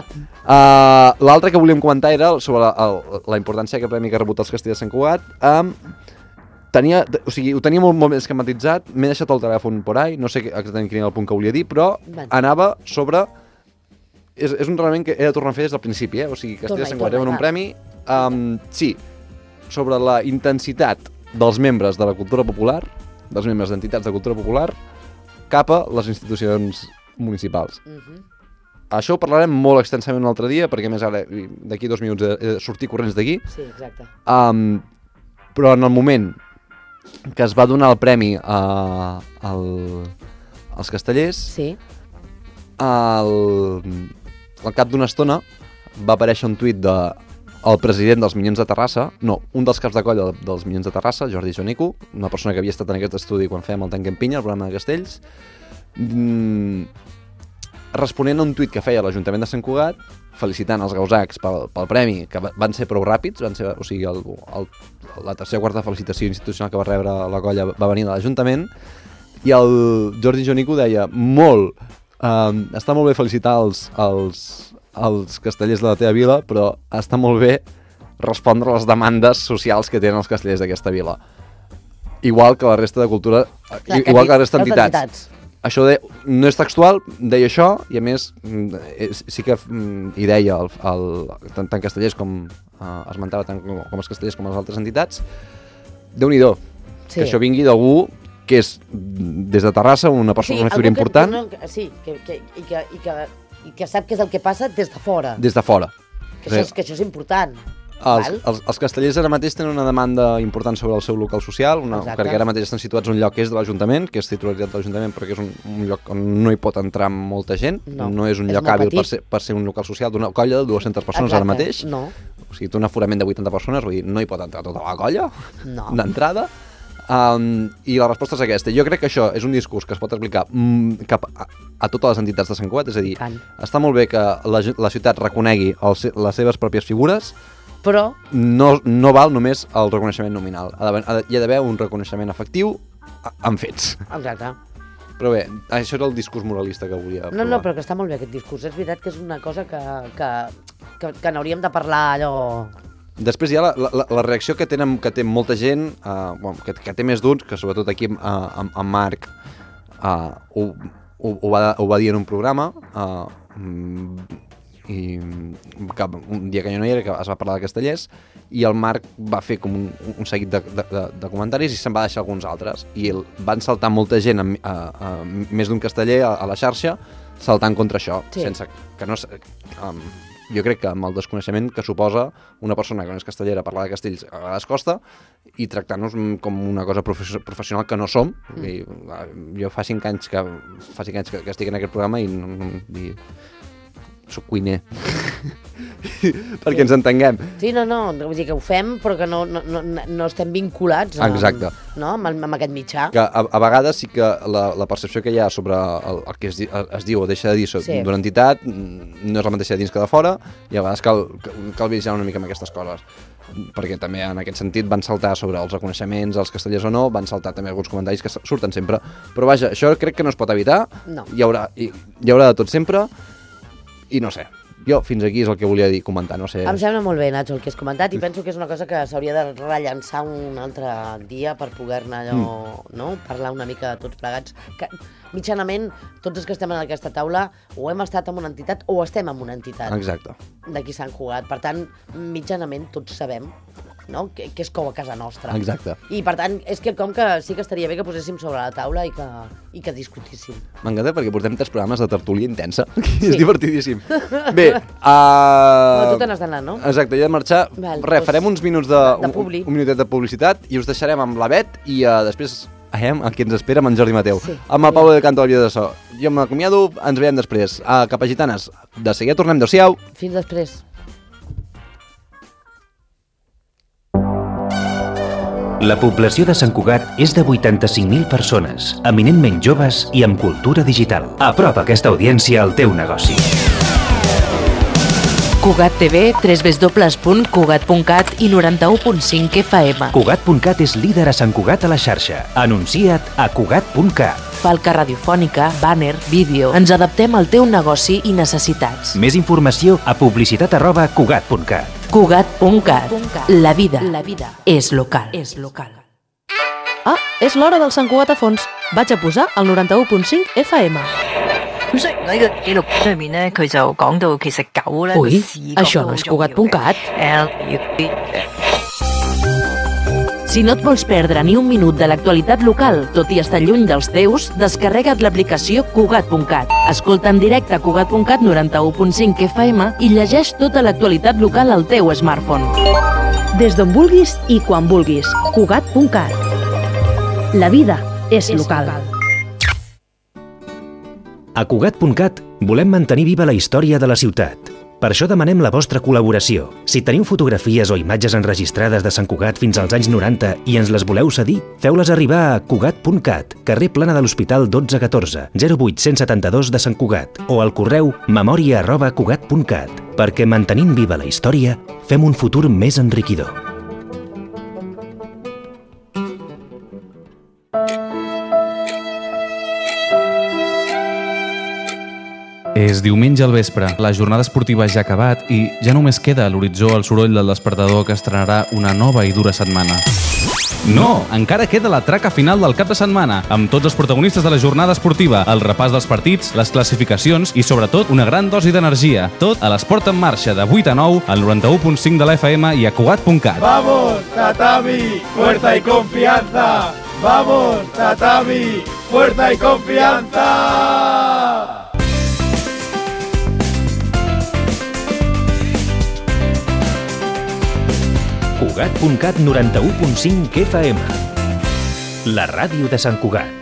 Speaker 2: Uh, L'altre que volíem comentar era sobre la, el, la importància que premi que ha rebut els Castells de Sant Cugat. Um, Tenia, o sigui, ho tenia molt, molt més esquematitzat, m'he deixat el telèfon por ahí, no sé exactament quin era el punt que volia dir, però
Speaker 3: Van.
Speaker 2: anava sobre... És, és un realment que he de tornar a fer des del principi, eh? O sigui, Castella
Speaker 3: Torna-hi,
Speaker 2: Sant Cugat
Speaker 3: torna-hi,
Speaker 2: un premi, um, sí, sobre la intensitat dels membres de la cultura popular, dels membres d'entitats de cultura popular, cap a les institucions municipals.
Speaker 3: Uh -huh.
Speaker 2: Això ho parlarem molt extensament un altre dia, perquè a més ara, d'aquí dos minuts, he de sortir corrents d'aquí.
Speaker 3: Sí, exacte.
Speaker 2: Um, però en el moment que es va donar el premi a, al, als castellers,
Speaker 3: sí.
Speaker 2: al, al cap d'una estona va aparèixer un tuit de el president dels Minyons de Terrassa, no, un dels caps de colla dels Minyons de Terrassa, Jordi Jonico, una persona que havia estat en aquest estudi quan fèiem el Tanquem Pinya, el programa de Castells, mm, responent a un tuit que feia l'Ajuntament de Sant Cugat, felicitant els gausacs pel, pel premi, que van ser prou ràpids, van ser, o sigui, el, el, la tercera o quarta felicitació institucional que va rebre la colla va venir de l'Ajuntament, i el Jordi Jonico deia, molt, eh, està molt bé felicitar els, els, els castellers de la teva vila, però està molt bé respondre a les demandes socials que tenen els castellers d'aquesta vila. Igual que la resta de cultura, Clar, igual que la resta d'entitats. entitats. Això de, no és textual, deia això, i a més sí que hi deia el, el, tant, tant castellers com eh, esmentava tant com, com els castellers com les altres entitats. Déu-n'hi-do, sí. Que això vingui d'algú que és des de Terrassa una persona, sí, una figura important.
Speaker 3: Que, sí, que, que, i, que, i, que, i que sap què és el que passa des de fora.
Speaker 2: Des de fora.
Speaker 3: Que això, és, que això és important.
Speaker 2: Els, els, els castellers ara mateix tenen una demanda important sobre el seu local social, una, perquè ara mateix estan situats en un lloc que és de l'Ajuntament, que és titularitat de l'Ajuntament, perquè és un, un lloc on no hi pot entrar molta gent, no, no és un és lloc hàbil per ser, per ser un local social d'una colla de dues-centes persones. Exacte. Ara mateix.
Speaker 3: No.
Speaker 2: O sigui, té un aforament de vuitanta persones, vull dir, no hi pot entrar tota la colla
Speaker 3: no.
Speaker 2: d'entrada. Um, I la resposta és aquesta. Jo crec que això és un discurs que es pot aplicar mm, cap a, a totes les entitats de Sant Cugat, és a dir, Tant. està molt bé que la, la ciutat reconegui els, les seves pròpies figures,
Speaker 3: però
Speaker 2: no, no val només el reconeixement nominal. Ha de, hi ha d'haver un reconeixement efectiu amb fets.
Speaker 3: Exacte.
Speaker 2: Però bé, això era el discurs moralista que volia provar.
Speaker 3: No, no, però que està molt bé aquest discurs. És veritat que és una cosa que, que, que, que n'hauríem de parlar allò...
Speaker 2: Després hi ha la, la, la reacció que, tenen, que té molta gent, uh, bueno, que, que té més d'uns, que sobretot aquí uh, en, en Marc uh, ho, ho, ho, va, ho va dir en un programa, uh, i que un dia que jo no hi era, que es va parlar de castellers, i el Marc va fer com un, un seguit de, de, de comentaris i se'n va deixar alguns altres. I el, van saltar molta gent, a, a, a, més d'un casteller a, a la xarxa, saltant contra això, sí. sense que no... Um, jo crec que amb el desconeixement que suposa una persona que no és castellera parlar de castells a vegades costa, i tractar-nos com una cosa professional que no som. Mm. I, jo fa cinc anys que, fa cinc anys que, que estic en aquest programa i, i soc cuiner. Perquè ens entenguem.
Speaker 3: Sí, no, no, vull dir que ho fem, però que no, no, no, no estem vinculats amb, no, amb, amb aquest mitjà.
Speaker 2: Que a, a vegades sí que la, la percepció que hi ha sobre el, el que es, es diu o deixa de dir sí. d'una entitat no és la mateixa dins que de fora, i a vegades cal, cal vigilar una mica amb aquestes coses. Perquè també en aquest sentit van saltar sobre els reconeixements, els castellers o no, van saltar també alguns comentaris que surten sempre. Però vaja, això crec que no es pot evitar,
Speaker 3: no.
Speaker 2: hi, haurà, hi, hi haurà de tot sempre, i no sé, jo fins aquí és el que volia dir, comentar, no sé.
Speaker 3: Em sembla molt bé, Nacho, el que has comentat, i penso que és una cosa que s'hauria de rellançar un altre dia per poder-ne allò, mm. no? Parlar una mica de tots plegats. Que, mitjanament, tots els que estem en aquesta taula o hem estat en una entitat o estem en una entitat.
Speaker 2: Exacte.
Speaker 3: D'aquí s'han jugat. Per tant, mitjanament tots sabem, no? que, que és com a casa nostra.
Speaker 2: Exacte.
Speaker 3: I per tant, és que com que sí que estaria bé que poséssim sobre la taula i que, i que discutíssim.
Speaker 2: M'encanta perquè portem tres programes de tertúlia intensa. Sí. És divertidíssim. Bé, uh... no,
Speaker 3: tu te n'has d'anar, no?
Speaker 2: Exacte, jo he de marxar. Val, Re, doncs, farem uns minuts de, de, de un, un minutet de publicitat i us deixarem amb la Bet i uh, després ahem, a qui ens espera amb en Jordi Mateu. Sí. Amb el Pablo de Canto al Via de So. Jo m'acomiado, ens veiem després. Uh, cap a Gitanes. De seguida tornem. Adéu-siau.
Speaker 3: Fins després.
Speaker 7: La població de Sant Cugat és de vuitanta-cinc mil persones, eminentment joves i amb cultura digital. Apropa aquesta audiència al teu negoci.
Speaker 8: Cugat T V, w w w punt cugat punt cat i noranta-u punt cinc F M.
Speaker 7: Cugat punt cat és líder a Sant Cugat a la xarxa. Anuncia't a cugat punt cat.
Speaker 8: Falca radiofònica, banner, vídeo... Ens adaptem al teu negoci i necessitats.
Speaker 7: Més informació a publicitat arroba cugat punt cat.
Speaker 8: Cugat punt cat. La vida, la vida és local. És local. Ah, és l'hora del Sant Cugat a fons. Vaig a posar el noranta-u punt cinc F M. Ui, això no és cugat punt cat? Si no et vols perdre ni un minut de l'actualitat local, tot i estar lluny dels teus, descarrega't l'aplicació Cugat punt cat. Escolta en directe Cugat punt cat noranta-u punt cinc F M i llegeix tota l'actualitat local al teu smartphone.
Speaker 9: Des d'on vulguis i quan vulguis. Cugat punt cat. La vida és local.
Speaker 7: A Cugat punt cat volem mantenir viva la història de la ciutat. Per això demanem la vostra col·laboració. Si teniu fotografies o imatges enregistrades de Sant Cugat fins als anys noranta i ens les voleu cedir, feu-les arribar a cugat punt cat, carrer Plana de l'Hospital dotze catorze, zero vuit cent setanta-dos de Sant Cugat, o al correu memòria arroba cugat punt cat, perquè mantenint viva la història, fem un futur més enriquidor.
Speaker 10: És diumenge al vespre, la jornada esportiva ja ha acabat i ja només queda a l'horitzó el soroll del despertador que estrenarà una nova i dura setmana. No! Encara queda la traca final del cap de setmana, amb tots els protagonistes de la jornada esportiva, el repàs dels partits, les classificacions i, sobretot, una gran dosi d'energia. Tot a l'Esport en Marxa, de vuit a nou, al noranta-u punt cinc de la F M i a cugat punt cat.
Speaker 11: ¡Vamos, Tatami! ¡Fuerza y confianza! ¡Vamos, Tatami! ¡Fuerza y confianza!
Speaker 7: cugat punt cat noranta-u punt cinc F M. La ràdio de Sant Cugat.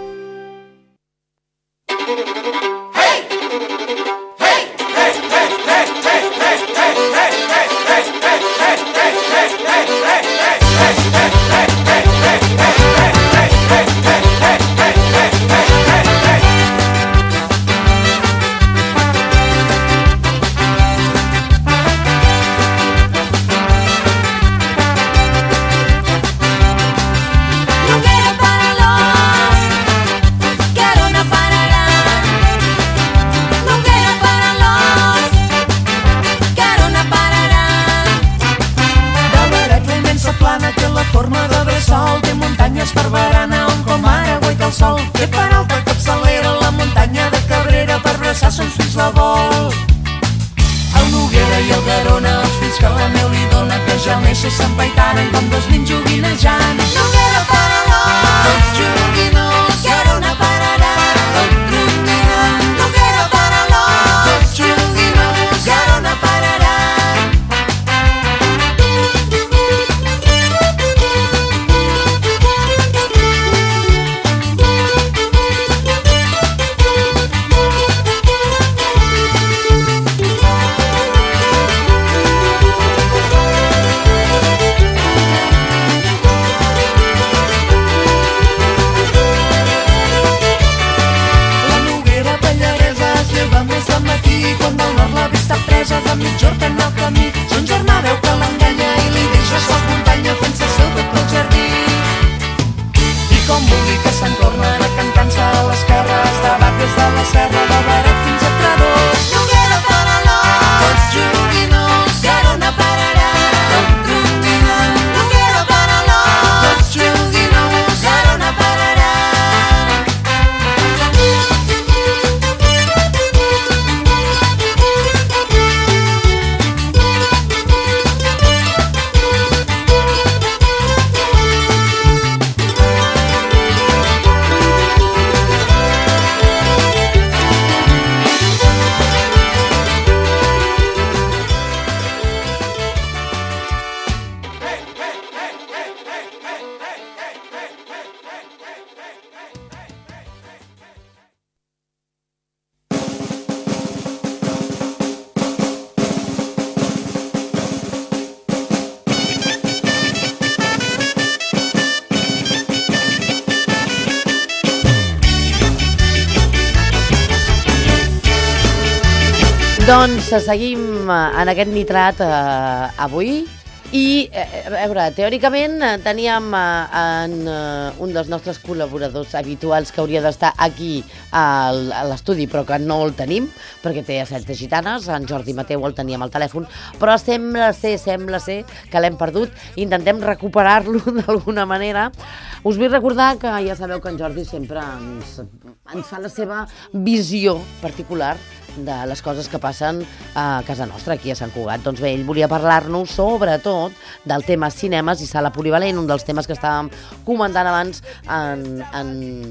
Speaker 3: Doncs seguim en aquest nitrat eh, avui i, eh, a veure, teòricament teníem eh, en eh, un dels nostres col·laboradors habituals que hauria d'estar aquí al, a l'estudi, però que no el tenim, perquè té ascens gitanes, en Jordi Mateu el teníem al telèfon, però sembla ser, sembla ser que l'hem perdut, intentem recuperar-lo d'alguna manera. Us vull recordar que ja sabeu que en Jordi sempre ens, ens fa la seva visió particular de les coses que passen a casa nostra, aquí a Sant Cugat. Doncs bé, ell volia parlar-nos sobretot del tema cinemes i sala polivalent, un dels temes que estàvem comentant abans en, en,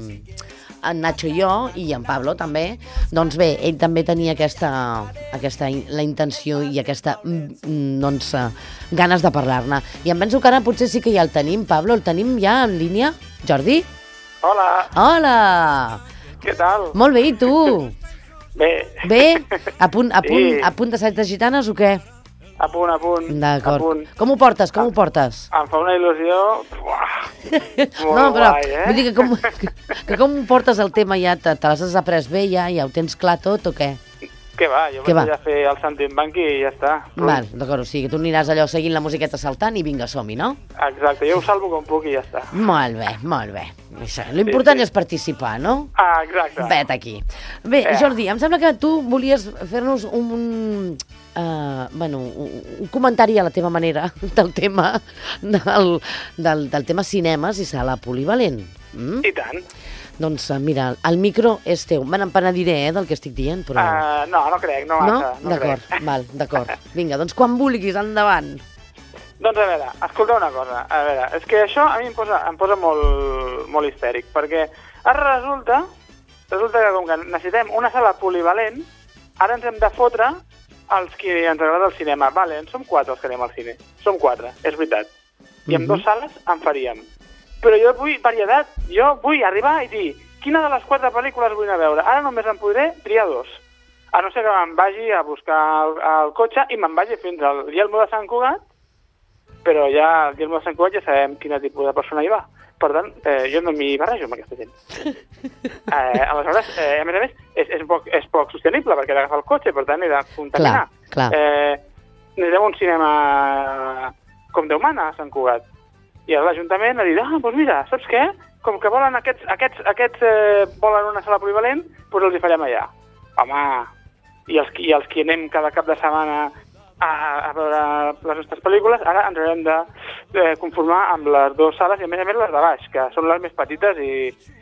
Speaker 3: en Nacho i jo, i en Pablo també. Doncs bé, ell també tenia aquesta, aquesta la intenció i aquesta doncs, ganes de parlar-ne. I em penso que ara potser sí que ja el tenim. Pablo, el tenim ja en línia? Jordi?
Speaker 12: Hola.
Speaker 3: Hola.
Speaker 12: Què tal?
Speaker 3: Molt bé, i tu?
Speaker 12: Bé.
Speaker 3: Bé? A punt, a punt,
Speaker 12: Sí.
Speaker 3: a punt de set de gitanes o què?
Speaker 12: A punt, a punt.
Speaker 3: D'acord.
Speaker 12: A punt.
Speaker 3: Com ho portes, com ho portes?
Speaker 12: Em fa una il·lusió... Uah, molt
Speaker 3: No, però
Speaker 12: guai, eh?
Speaker 3: vull dir que com, que, que com portes el tema ja, te, te l'has après bé ja, ja ho tens clar tot o què?
Speaker 12: Què va, jo
Speaker 3: Què
Speaker 12: vaig
Speaker 3: va?
Speaker 12: allà a fer el saltimbanqui i ja està.
Speaker 3: Val, d'acord, o sigui, que tu aniràs allò seguint la musiqueta saltant i vinga, som-hi, no?
Speaker 12: Exacte, jo ho salvo com puc i ja està.
Speaker 3: Molt bé, molt bé. Això, l'important
Speaker 12: Sí, sí.
Speaker 3: és participar, no?
Speaker 12: Ah, exacte.
Speaker 3: Vet aquí. Bé,
Speaker 12: Eh.
Speaker 3: Jordi, em sembla que tu volies fer-nos un, uh, bueno, un, un comentari a la teva manera del tema del, del, del tema cinemes i sala polivalent. Mm?
Speaker 12: I tant.
Speaker 3: Doncs uh, mira, el micro és teu. Me n'empenediré, eh, del que estic dient, però...
Speaker 12: Uh, no, no crec, no
Speaker 3: no?
Speaker 12: massa. No
Speaker 3: D'acord,
Speaker 12: crec.
Speaker 3: val, d'acord. Vinga, doncs quan vulguis, endavant.
Speaker 12: Doncs a veure, escolta una cosa. A veure, és que això a mi em posa, em posa molt, molt histèric, perquè ara resulta, resulta que com que necessitem una sala polivalent, ara ens hem de fotre els que ens agrada el cinema. Vale, en som quatre els que anem al cine. Som quatre, és veritat. I amb
Speaker 3: Mhm.
Speaker 12: dues sales en faríem. Però jo vull varietat, jo vull arribar i dir quina de les quatre pel·lícules vull anar a veure. Ara només em podré triar dos. A no ser que me'n vagi a buscar el, el cotxe i me'n vagi fins al Yelmo de Sant Cugat, però ja al Yelmo de Sant Cugat ja sabem quin tipus de persona hi va. Per tant, eh, jo no m'hi barrejo amb aquesta gent. Eh, aleshores, eh, a més a més, és, és, poc, és poc sostenible perquè he d'agafar el cotxe, per tant he de contaminar.
Speaker 3: Clar, clar.
Speaker 12: Eh, necessitem un cinema com Déu mana a Sant Cugat. I l'Ajuntament ha dit, ah, doncs mira, saps què? Com que volen aquests, aquests, aquests eh, volen una sala polivalent, doncs els hi farem allà. Home, i els, i els que anem cada cap de setmana a, a veure les nostres pel·lícules, ara ens haurem de, de conformar amb les dues sales, i a més a més les de baix, que són les més petites i,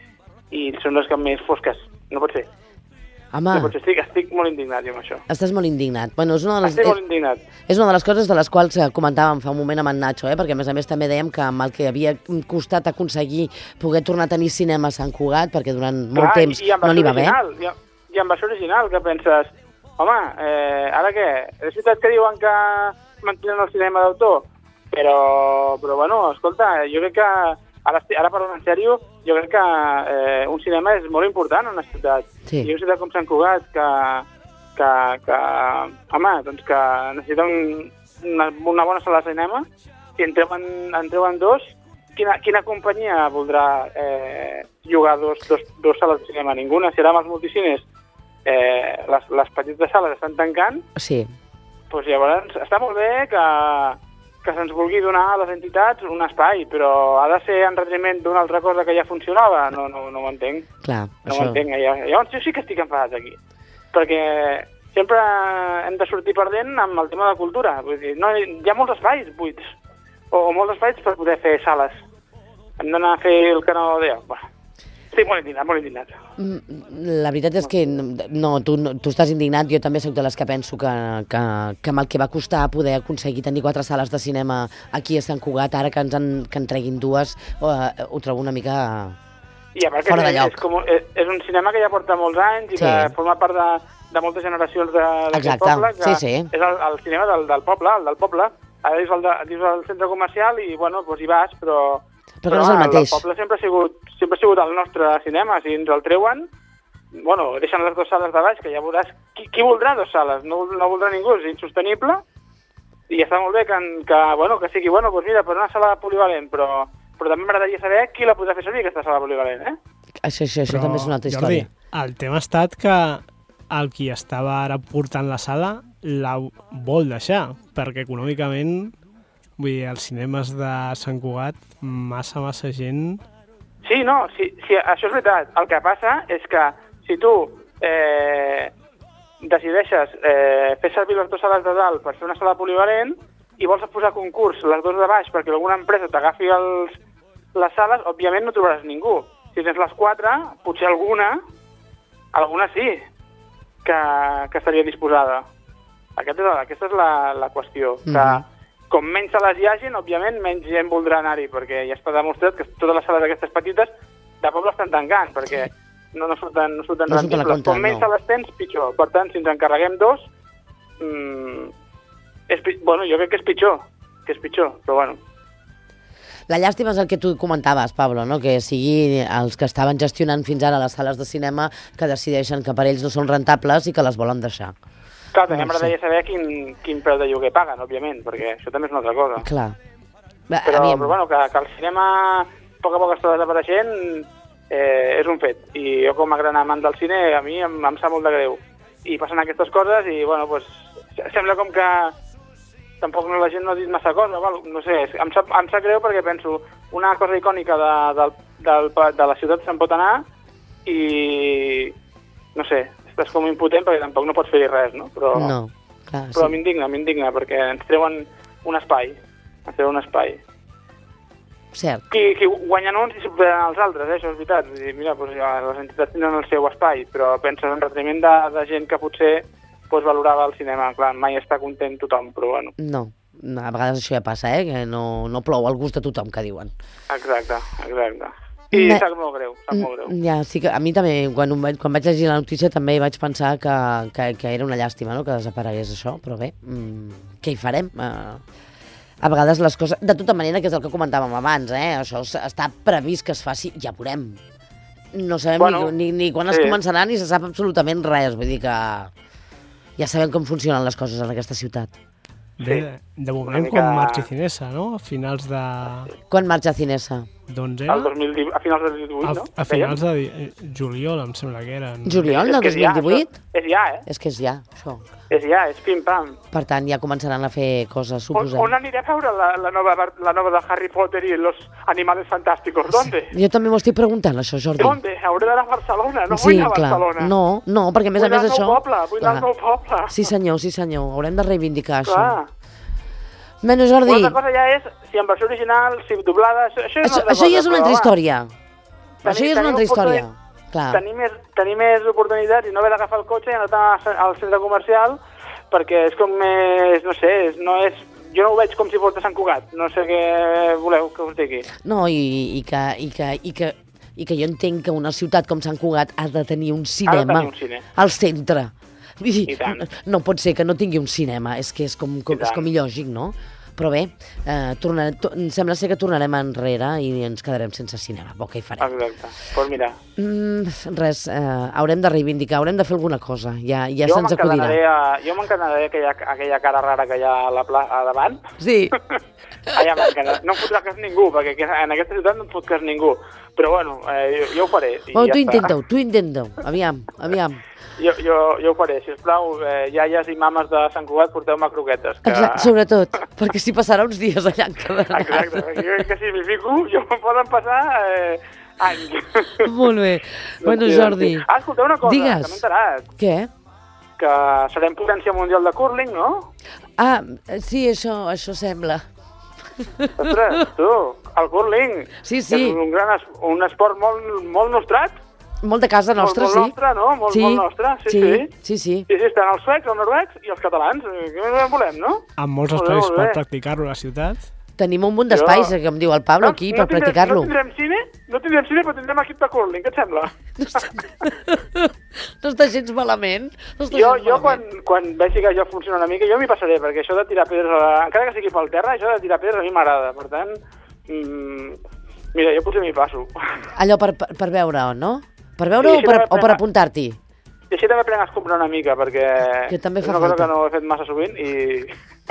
Speaker 12: i són les que més fosques. No pot ser.
Speaker 3: Home,
Speaker 12: No pot ser. Estic, estic molt indignat jo amb això.
Speaker 3: estàs molt indignat. Bueno, és una de les...
Speaker 12: Estic molt indignat.
Speaker 3: És una de les coses de les quals eh, comentàvem fa un moment amb en Nacho, eh? perquè a més a més també dèiem que amb el que havia costat aconseguir poder tornar a tenir cinema a Sant Cugat, perquè durant molt
Speaker 12: Clar,
Speaker 3: temps
Speaker 12: i, i amb
Speaker 3: no n'hi va haver.
Speaker 12: original, i, I amb versió original, que penses, home, eh, ara què? És veritat que diuen que mantenen el cinema d'autor, però, però bueno, escolta, jo crec que, ara, ara parlant en sèrio, jo crec que eh, un cinema és molt important en una ciutat.
Speaker 3: Sí.
Speaker 12: I una ciutat com Sant Cugat, que, que, que home, doncs que necessita un, una, una bona sala de cinema, i en treuen, en treuen dos, quina, quina companyia voldrà eh, llogar dos, dos, dos sales de cinema? Ninguna. Si ara amb els multicines eh, les, les petites sales estan tancant,
Speaker 3: Sí.
Speaker 12: doncs llavors està molt bé que, que se'ns vulgui donar a les entitats un espai, però ha de ser en retriment d'una altra cosa que ja funcionava? No, no, no ho entenc.
Speaker 3: Clar,
Speaker 12: No
Speaker 3: això...
Speaker 12: ho entenc. Llavors jo sí que estic enfadat aquí, perquè sempre hem de sortir perdent amb el tema de cultura. Vull dir, no, hi ha molts espais buits, o, o molts espais per poder fer sales. Hem d'anar a fer el que no deia. Bueno, estic molt indignat, molt indignat.
Speaker 3: Mm, La veritat és que no, tu, no, tu estàs indignat, jo també sóc de les que penso que, que, que amb el que va costar poder aconseguir tenir quatre sales de cinema aquí a Sant Cugat, ara que ens en, que en treguin dues, eh, ho trobo una mica
Speaker 12: I a part que
Speaker 3: fora de
Speaker 12: és,
Speaker 3: lloc.
Speaker 12: és, com, és, és un cinema que ja porta molts anys i
Speaker 3: Sí.
Speaker 12: que forma part de, de moltes generacions de- d'aquest
Speaker 3: Exacte,
Speaker 12: poble, que
Speaker 3: sí, sí.
Speaker 12: és el, el cinema del, del poble, el del poble. Ara dius el, de, dius el centre comercial i, bueno, doncs hi vas, però...
Speaker 3: Però no és el mateix.
Speaker 12: El poble sempre ha sigut, sempre ha sigut el nostre cinema. Si ens el treuen, bueno, deixen les dues sales de baix, que ja veuràs... Qui, qui voldrà dues sales? No, no voldrà ningú, és insostenible. I està molt bé que, que, bueno, que sigui, bueno, doncs mira, per una sala polivalent, però, però també m'agradaria saber qui la podrà fer servir, aquesta sala polivalent, eh?
Speaker 3: Això, això, això també és una altra
Speaker 4: Jordi,
Speaker 3: història.
Speaker 4: el tema ha estat que el qui estava ara portant la sala la vol deixar, perquè econòmicament, vull dir, els cinemes de Sant Cugat, massa, massa gent...
Speaker 12: Sí, no, sí, sí, això és veritat. El que passa és que si tu eh, decideixes eh, fer servir les dues sales de dalt per fer una sala polivalent i vols posar a concurs les dues de baix perquè alguna empresa t'agafi els, les sales, òbviament no trobaràs ningú. Si tens les quatre, potser alguna, alguna sí, que, que estaria disposada. Aquest és, aquesta és la, la qüestió, que
Speaker 3: Mhm.
Speaker 12: com menys sales hi hagin, òbviament menys gent voldrà anar-hi, perquè ja està demostrat que totes les sales aquestes petites de poble estan tancant, perquè no, no surten, no surten
Speaker 3: No surten a
Speaker 12: rendibles.
Speaker 3: compte,
Speaker 12: Com menys
Speaker 3: no.
Speaker 12: sales tens, pitjor. Per tant, si ens encarreguem dos, mmm, és, pi- bueno, jo crec que és pitjor, que és pitjor, però bueno.
Speaker 3: La llàstima és el que tu comentaves, Pablo, no? Que sigui els que estaven gestionant fins ara les sales de cinema que decideixen que per ells no són rentables i que les volen deixar.
Speaker 12: Clar, també m'agradaria saber quin, quin preu de lloguer paguen, òbviament, perquè això també és una altra cosa.
Speaker 3: Clar.
Speaker 12: Però, però bueno, que, que el cinema a poc a poc està desapareixent eh, és un fet. I jo com a gran amant del cine, a mi em, em sap molt de greu. I passen aquestes coses i, bueno, pues, sembla com que tampoc no, la gent no ha dit massa cosa, val? No sé, em sap, em sap greu perquè penso una cosa icònica de, de, de, de la ciutat se'n pot anar i, no sé, estàs com impotent perquè tampoc no pots fer-hi res, no? Però,
Speaker 3: no, clar,
Speaker 12: però
Speaker 3: sí.
Speaker 12: m'indigna, m'indigna, perquè ens treuen un espai, ens treuen un espai.
Speaker 3: Cert.
Speaker 12: Qui, qui guanyen uns i superen els altres, eh? Això és veritat. Vull dir, mira, doncs, les entitats tenen el seu espai, però penso en retriment de, de gent que potser pues, valorava el cinema. Clar, mai està content tothom, però bueno.
Speaker 3: No, a vegades això ja passa, eh? Que no, no plou al gust de tothom, que diuen.
Speaker 12: Exacte, exacte. I
Speaker 3: Me...
Speaker 12: sap molt greu, sap molt greu.
Speaker 3: Ja, sí que a mi també, quan, quan vaig llegir la notícia, també vaig pensar que, que, que era una llàstima, no?, que desaparegués això, però bé, mmm, què hi farem? Uh, a vegades les coses... De tota manera, que és el que comentàvem abans, eh? Això està previst que es faci, ja veurem. No sabem bueno, ni, ni, ni quan sí. es començarà, ni se sap absolutament res, vull dir que ja sabem com funcionen les coses en aquesta ciutat.
Speaker 4: Bé, de, de moment mica... quan marxi Cinesa, no? A finals de...
Speaker 3: Quan marxa Cinesa?
Speaker 4: Doncs era...
Speaker 12: El dos mil divuit, a finals del dos mil divuit,
Speaker 4: a,
Speaker 12: no?
Speaker 4: A finals de eh, juliol, em sembla que era.
Speaker 3: Juliol del dos mil divuit?
Speaker 12: Ja, és ja, eh?
Speaker 3: És que és ja, això.
Speaker 12: És ja, és pim-pam.
Speaker 3: Per tant, ja començaran a fer coses, suposem.
Speaker 12: On, on aniré a veure la, la, nova, la nova de Harry Potter i los animales fantásticos? ¿Dónde?
Speaker 3: Jo també m'ho estic preguntant, això, Jordi.
Speaker 12: ¿Dónde? Hauré d'anar a Barcelona, no
Speaker 3: sí,
Speaker 12: vull anar a
Speaker 3: clar.
Speaker 12: Barcelona.
Speaker 3: No, no, perquè a més
Speaker 12: vull
Speaker 3: a més això...
Speaker 12: Vull anar al poble, vull anar al meu poble.
Speaker 3: Sí senyor, sí senyor, haurem de reivindicar
Speaker 12: clar.
Speaker 3: Això. Bueno, Jordi...
Speaker 12: Una altra cosa ja és si en versió original, si doblada... Això, això, és
Speaker 3: això,
Speaker 12: una
Speaker 3: això
Speaker 12: cosa,
Speaker 3: ja és una altra
Speaker 12: però,
Speaker 3: història.
Speaker 12: Tenir,
Speaker 3: això ja és una altra història. Clar.
Speaker 12: Tenir més, tenir més oportunitats i no haver d'agafar el cotxe i anar al centre comercial perquè és com més... No sé, és, no és... Jo no ho veig com si fos de Sant Cugat. No sé què voleu que us digui.
Speaker 3: No, i, i, que, i, que, i, que, i que jo entenc que una ciutat com Sant Cugat ha de tenir un cinema
Speaker 12: ha de tenir un cine.
Speaker 3: Al centre. I,
Speaker 12: I tant.
Speaker 3: No pot ser que no tingui un cinema. És que és com, com, és com illògic, no? Però bé, eh, tornarem, to, sembla ser que tornarem enrere i ens quedarem sense cinema. Bo, què hi farem?
Speaker 12: Exacte. Pues mira.
Speaker 3: Mm, res, eh, haurem de reivindicar, haurem de fer alguna cosa. Ja, ja se'ns acudirà.
Speaker 12: A, jo m'encantaré aquella, aquella cara rara que hi ha a la pla, a davant.
Speaker 3: Sí.
Speaker 12: Allà no em fotrà cas ningú, perquè en aquesta ciutat no em fot cas ningú. Però bueno, eh, jo, jo ho faré.
Speaker 3: Bueno,
Speaker 12: ja
Speaker 3: tu
Speaker 12: està.
Speaker 3: intenta-ho, tu intenta-ho. Aviam, aviam.
Speaker 12: Jo, jo, jo ho faré, sisplau, eh, iaies i mames de Sant Cugat, porteu-me croquetes. Que...
Speaker 3: Exacte, sobretot, perquè si passarà uns dies allà en quedarà.
Speaker 12: Exacte, perquè que si m'hi fico, jo em poden passar eh, anys.
Speaker 3: Molt bé. Bueno, Jordi...
Speaker 12: Ah, escolteu una cosa,
Speaker 3: digues.
Speaker 12: que m'he enterat.
Speaker 3: Què?
Speaker 12: Que serem potència mundial de curling, no?
Speaker 3: Ah, sí, això, això sembla.
Speaker 12: Ostres, tu, el curling.
Speaker 3: Sí, sí.
Speaker 12: És un, gran es, un esport molt, molt nostrat.
Speaker 3: Molt de casa nostra,
Speaker 12: molt,
Speaker 3: sí.
Speaker 12: Molt nostre, no? Molt,
Speaker 3: sí.
Speaker 12: molt nostre, sí,
Speaker 3: sí.
Speaker 12: Sí,
Speaker 3: sí. sí.
Speaker 12: Sí, sí, estan els suecs, els noruecs i els catalans. Què més en volem, no?
Speaker 4: Amb molts espais per practicar-lo a la ciutat.
Speaker 3: Tenim un munt d'espais, jo... que em diu el Pablo, aquí, no, no per practicar-lo.
Speaker 12: No tindrem cine, no tindrem cine, però tindrem equip de curling, què et sembla?
Speaker 3: No està, no està gens malament. No està
Speaker 12: jo,
Speaker 3: gens
Speaker 12: jo
Speaker 3: malament.
Speaker 12: quan, quan vegi que això funciona una mica, jo m'hi passaré, perquè això de tirar pedres, a la... encara que sigui pel terra, això de tirar pedres a mi m'agrada. Per tant, mmm, mira, jo potser m'hi passo.
Speaker 3: Allò per, per, per veure, no? Per veure sí, o per, o per apuntar-t'hi?
Speaker 12: I així també aprenc a escombrar una mica, perquè
Speaker 3: que també fa
Speaker 12: és una cosa
Speaker 3: falta.
Speaker 12: que no he fet massa sovint i...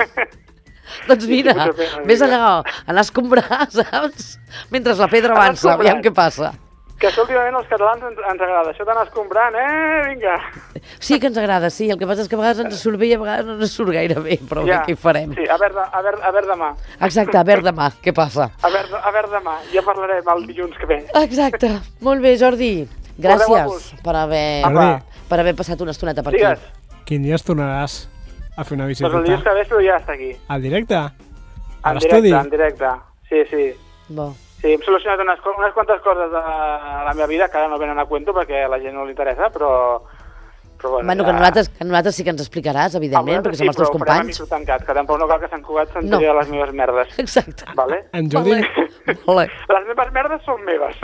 Speaker 3: Doncs mira, vés allà a anar a escombrar, saps? Mentre la pedra avança, aviam què passa.
Speaker 12: Que això últimament els catalans ens, ens agrada, això d'anar escombrant, eh? Vinga.
Speaker 3: Sí que ens agrada, sí, el que passa és que a vegades ens surt bé i a vegades no ens surt gaire bé, però ja, bé, què hi farem?
Speaker 12: Sí, a veure, a veure, a veure demà.
Speaker 3: Exacte, a veure demà, què passa?
Speaker 12: A veure, a veure demà, ja parlarem el dilluns que ve.
Speaker 3: Exacte, molt bé, Jordi. Gràcies per haver, per haver passat una estoneta per
Speaker 12: Digues.
Speaker 3: aquí.
Speaker 4: Quin dia es tornaràs a fer una visita?
Speaker 12: Doncs el dia que ve, però ja està aquí.
Speaker 4: Al directe? A
Speaker 12: en
Speaker 4: l'estudi?
Speaker 12: directe, en directe, sí, sí.
Speaker 3: Bo.
Speaker 12: Sí, hem solucionat unes, unes quantes coses de la meva vida que ara no venen a cuento perquè a la gent no li interessa, però... però bueno,
Speaker 3: bueno
Speaker 12: ja...
Speaker 3: que, nosaltres, que nosaltres sí que ens explicaràs, evidentment, perquè
Speaker 12: sí,
Speaker 3: som els teus companys.
Speaker 12: Sí, però ho farem a mig tancat, que tampoc no cal que Sant Cugat s'enteri no. de les meves merdes.
Speaker 3: Exacte.
Speaker 12: Vale?
Speaker 4: En Jordi...
Speaker 3: Vale.
Speaker 12: Les meves merdes són meves.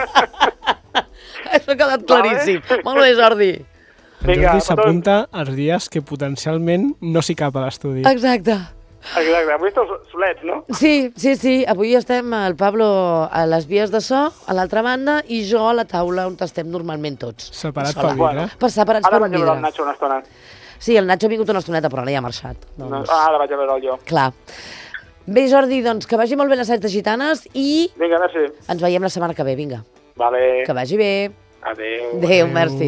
Speaker 3: Això ha quedat claríssim. Vale? Molt bé, Jordi.
Speaker 4: En Jordi s'apunta als dies que potencialment no s'hi cap a l'estudi.
Speaker 3: Exacte.
Speaker 12: Exacte, avui esteu solets, no?
Speaker 3: Sí, sí, sí, avui estem el Pablo a les vies de so, a l'altra banda, i jo a la taula on estem normalment tots.
Speaker 4: Separats pel vidre.
Speaker 3: Per separats
Speaker 12: Ara
Speaker 3: per
Speaker 12: vaig a veure
Speaker 3: vidre.
Speaker 12: el Nacho una estona.
Speaker 3: Sí, el Nacho ha vingut una estoneta, però ara ja ha marxat.
Speaker 12: No, ah, ara vaig a veure'l jo.
Speaker 3: Clar. Bé, Jordi, doncs que vagi molt bé les set de gitanes i...
Speaker 12: Vinga, merci.
Speaker 3: Ens veiem la setmana que ve, vinga.
Speaker 12: Vale.
Speaker 3: Que vagi bé.
Speaker 12: Adéu.
Speaker 3: Adéu, merci.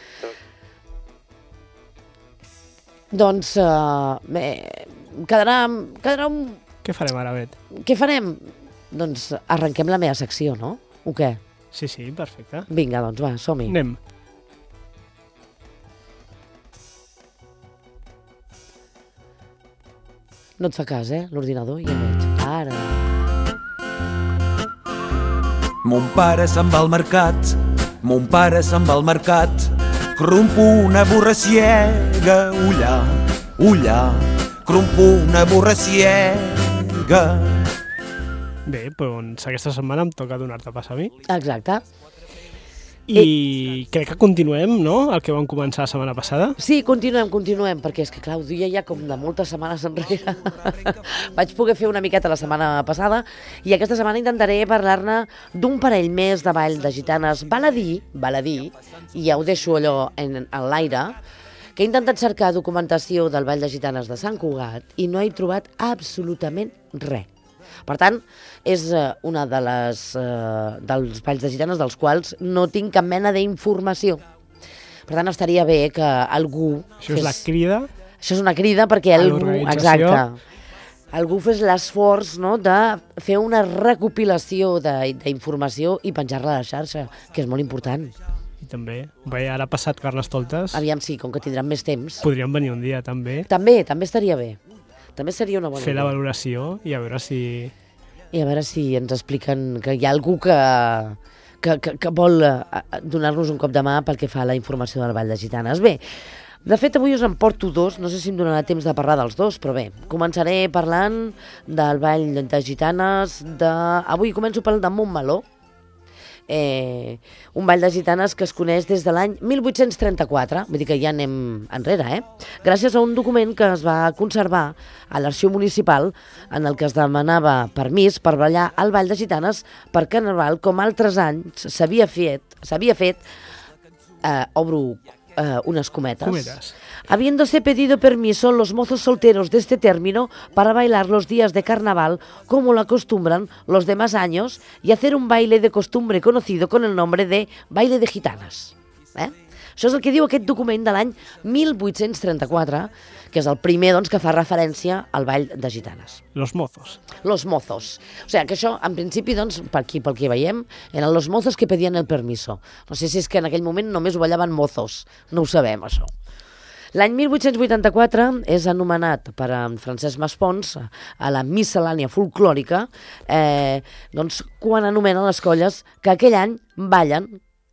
Speaker 3: Doncs, uh, bé, quedarà, quedarà un...
Speaker 4: Què farem ara, Bet?
Speaker 3: Què farem? Doncs arrenquem la meva secció, no? O què?
Speaker 4: Sí, sí, perfecte.
Speaker 3: Vinga, doncs va, som-hi.
Speaker 4: Anem.
Speaker 3: No et fa cas, eh, l'ordinador? Ja veig. Ara...
Speaker 13: Mon pare se'n va al mercat, mon pare se'n va al mercat, crumpo una burra ciega, ullà, ullà, crumpo una burra ciega.
Speaker 4: Bé, doncs aquesta setmana em toca donar-te pas a mi.
Speaker 3: Exacte.
Speaker 4: I eh... crec que continuem, no?, el que vam començar la setmana passada.
Speaker 3: Sí, continuem, continuem, perquè és que, clar, ho duia ja com de moltes setmanes enrere. Vaig poder fer una miqueta la setmana passada i aquesta setmana intentaré parlar-ne d'un parell més de ball de gitanes. Val a dir, val a dir, i ja ho deixo allò en, en l'aire, que he intentat cercar documentació del ball de gitanes de Sant Cugat i no he trobat absolutament res. Per tant, és una de les uh, dels balls de gitanes dels quals no tinc cap mena d'informació. Per tant, estaria bé que algú...
Speaker 4: Això és fes... la crida?
Speaker 3: Això és una crida perquè algú... Exacte. Algú fes l'esforç, no?, de fer una recopilació d'informació i penjar-la a la xarxa, que és molt important.
Speaker 4: I també, bé, ara ha passat Carnestoltes.
Speaker 3: Aviam, sí, com que tindran més temps.
Speaker 4: Podríem venir un dia, també.
Speaker 3: També, també estaria bé. També seria una bona
Speaker 4: Fer
Speaker 3: idea.
Speaker 4: la valoració i a veure si...
Speaker 3: I a veure si ens expliquen que hi ha algú que, que, que, que vol donar-nos un cop de mà pel que fa a la informació del Ball de Gitanes. Bé, de fet avui us en porto dos, no sé si em donarà temps de parlar dels dos, però bé, començaré parlant del Ball de Gitanes de... Avui començo pel de Montmeló, eh, un ball de gitanes que es coneix des de l'any mil vuit-cents trenta-quatre, vull dir que ja anem enrere, eh? Gràcies a un document que es va conservar a l'arxiu municipal en el que es demanava permís per ballar el ball de gitanes per Carnaval, com altres anys s'havia fet, s'havia fet, eh, obro eh, unes cometes,
Speaker 4: Cometes.
Speaker 3: Habiéndose pedido permiso los mozos solteros de este término para bailar los días de carnaval como lo acostumbran los demás años y hacer un baile de costumbre conocido con el nombre de baile de gitanas. Eh? Això és el que diu aquest document de l'any mil vuit-cents trenta-quatre, que és el primer doncs, que fa referència al ball de gitanes.
Speaker 4: Los mozos.
Speaker 3: Los mozos. O sigui, que això, en principi, doncs, per aquí, pel que veiem, eren los mozos que pedien el permiso. No sé si és que en aquell moment només ho ballaven mozos. No ho sabem, això. L'any mil vuit-cents vuitanta-quatre és anomenat per en Francesc Maspons a la miscel·lània folclòrica, eh, doncs, quan anomenen les colles que aquell any ballen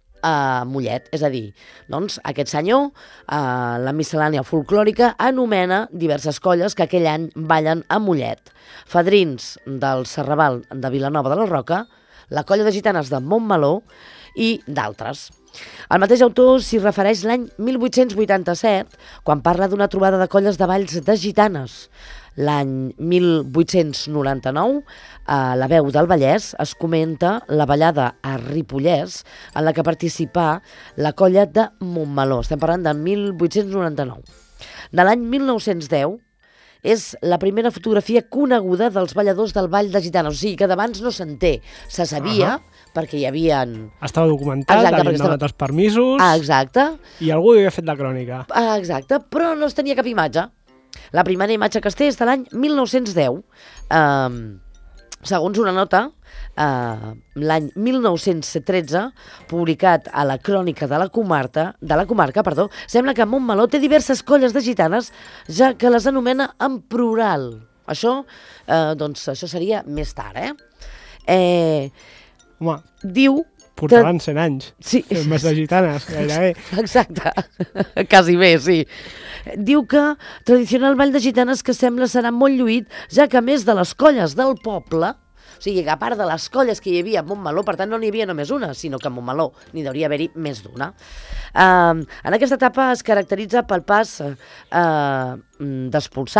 Speaker 3: a Mollet. És a dir, doncs, aquest senyor, a la miscel·lània folclòrica, anomena diverses colles que aquell any ballen a Mollet. Fadrins del Serraval de Vilanova de la Roca, la colla de gitanes de Montmeló i d'altres. El mateix autor s'hi refereix l'any mil vuit-cents vuitanta-set, quan parla d'una trobada de colles de balls de gitanes. L'any mil vuit-cents noranta-nou, a la Veu del Vallès, es comenta la ballada a Ripollès, en la que participà la colla de Montmeló. Estem parlant de mil vuit-cents noranta-nou. De l'any mil nou-cents deu, és la primera fotografia coneguda dels balladors del Ball de Gitanes. O sigui que d'abans no se'n té. Se sabia, uh-huh. perquè hi havia...
Speaker 4: Estava documentat, exacte, havien donat estava... els permisos...
Speaker 3: Ah, exacte.
Speaker 4: I algú havia fet la crònica.
Speaker 3: Ah, exacte, però no es tenia cap imatge. La primera imatge que es té és de l'any mil nou-cents deu. Um, segons una nota, uh, l'any mil nou-cents tretze, publicat a la crònica de la comarca, de la comarca, perdó, sembla que Montmeló té diverses colles de gitanes, ja que les anomena en plural. Això, uh, doncs, això seria més tard, eh? Eh...
Speaker 4: Home,
Speaker 3: diu
Speaker 4: portaven cent anys.
Speaker 3: Sí.
Speaker 4: Més de gitanes, gairebé.
Speaker 3: Exacte, quasi bé, sí. Diu que tradicional ball de gitanes que sembla serà molt lluït, ja que a més de les colles del poble, o sigui que a part de les colles que hi havia a Montmeló, per tant no n'hi havia només una, sinó que a Montmeló n'hi hauria haver-hi més d'una. Uh, en aquesta etapa es caracteritza pel pas uh, d'expulsar,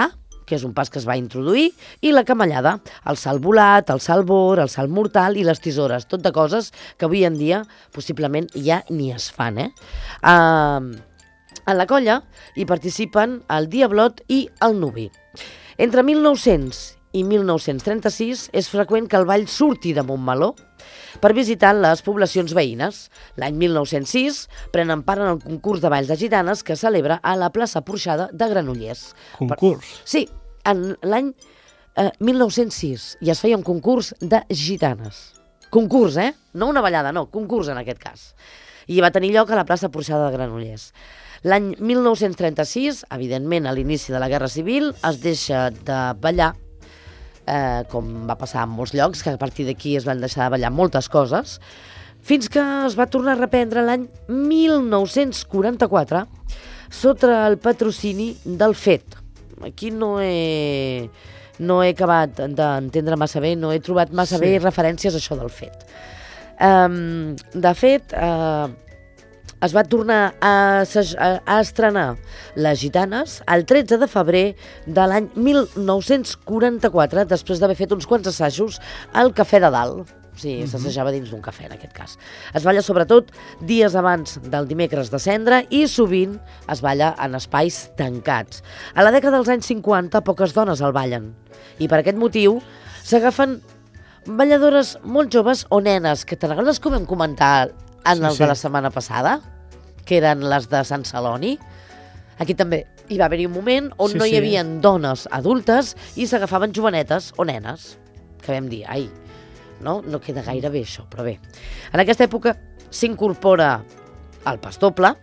Speaker 3: que és un pas que es va introduir, i la camallada, el salt volat, el salt bord, el salt mortal i les tisores, tot de coses que avui en dia possiblement ja ni es fan. Eh? Uh, en la colla hi participen el Diablot i el Nuvi. Entre mil nou-cents i mil nou-cents trenta-sis és freqüent que el ball surti de Montmeló per visitar les poblacions veïnes. L'any mil nou-cents sis prenen part en el concurs de balls de gitanes que celebra a la plaça Porxada de Granollers.
Speaker 4: Concurs?
Speaker 3: Per... Sí, en l'any eh, mil nou-cents sis i es feia un concurs de gitanes. Concurs, eh? No una ballada, no, concurs en aquest cas. I va tenir lloc a la plaça Porxada de Granollers. L'any mil nou-cents trenta-sis, evidentment a l'inici de la Guerra Civil, es deixa de ballar, eh, com va passar en molts llocs, que a partir d'aquí es van deixar de ballar moltes coses, fins que es va tornar a reprendre l'any mil nou-cents quaranta-quatre sota el patrocini del F E T. Aquí no he, no he acabat d'entendre massa bé, no he trobat massa sí. bé referències a això del F E T. Um, de fet, uh, es va tornar a, a, a estrenar Les Gitanes el tretze de febrer de l'any mil nou-cents quaranta-quatre, després d'haver fet uns quants assajos al Cafè de Dalt. Sí, mm-hmm. s'assajava dins d'un cafè, en aquest cas. Es balla sobretot dies abans del dimecres de Cendra i sovint es balla en espais tancats. A la dècada dels anys cinquanta, poques dones el ballen. I per aquest motiu s'agafen balladores molt joves o nenes, que te'n recordes que ho vam comentar en els sí, sí. de la setmana passada, que eren les de Sant Celoni? Aquí també hi va haver-hi un moment on sí, no hi havia sí. dones adultes i s'agafaven jovenetes o nenes, que vam dir, ai, no, no queda gaire bé això, però bé. En aquesta època s'incorpora el pastoble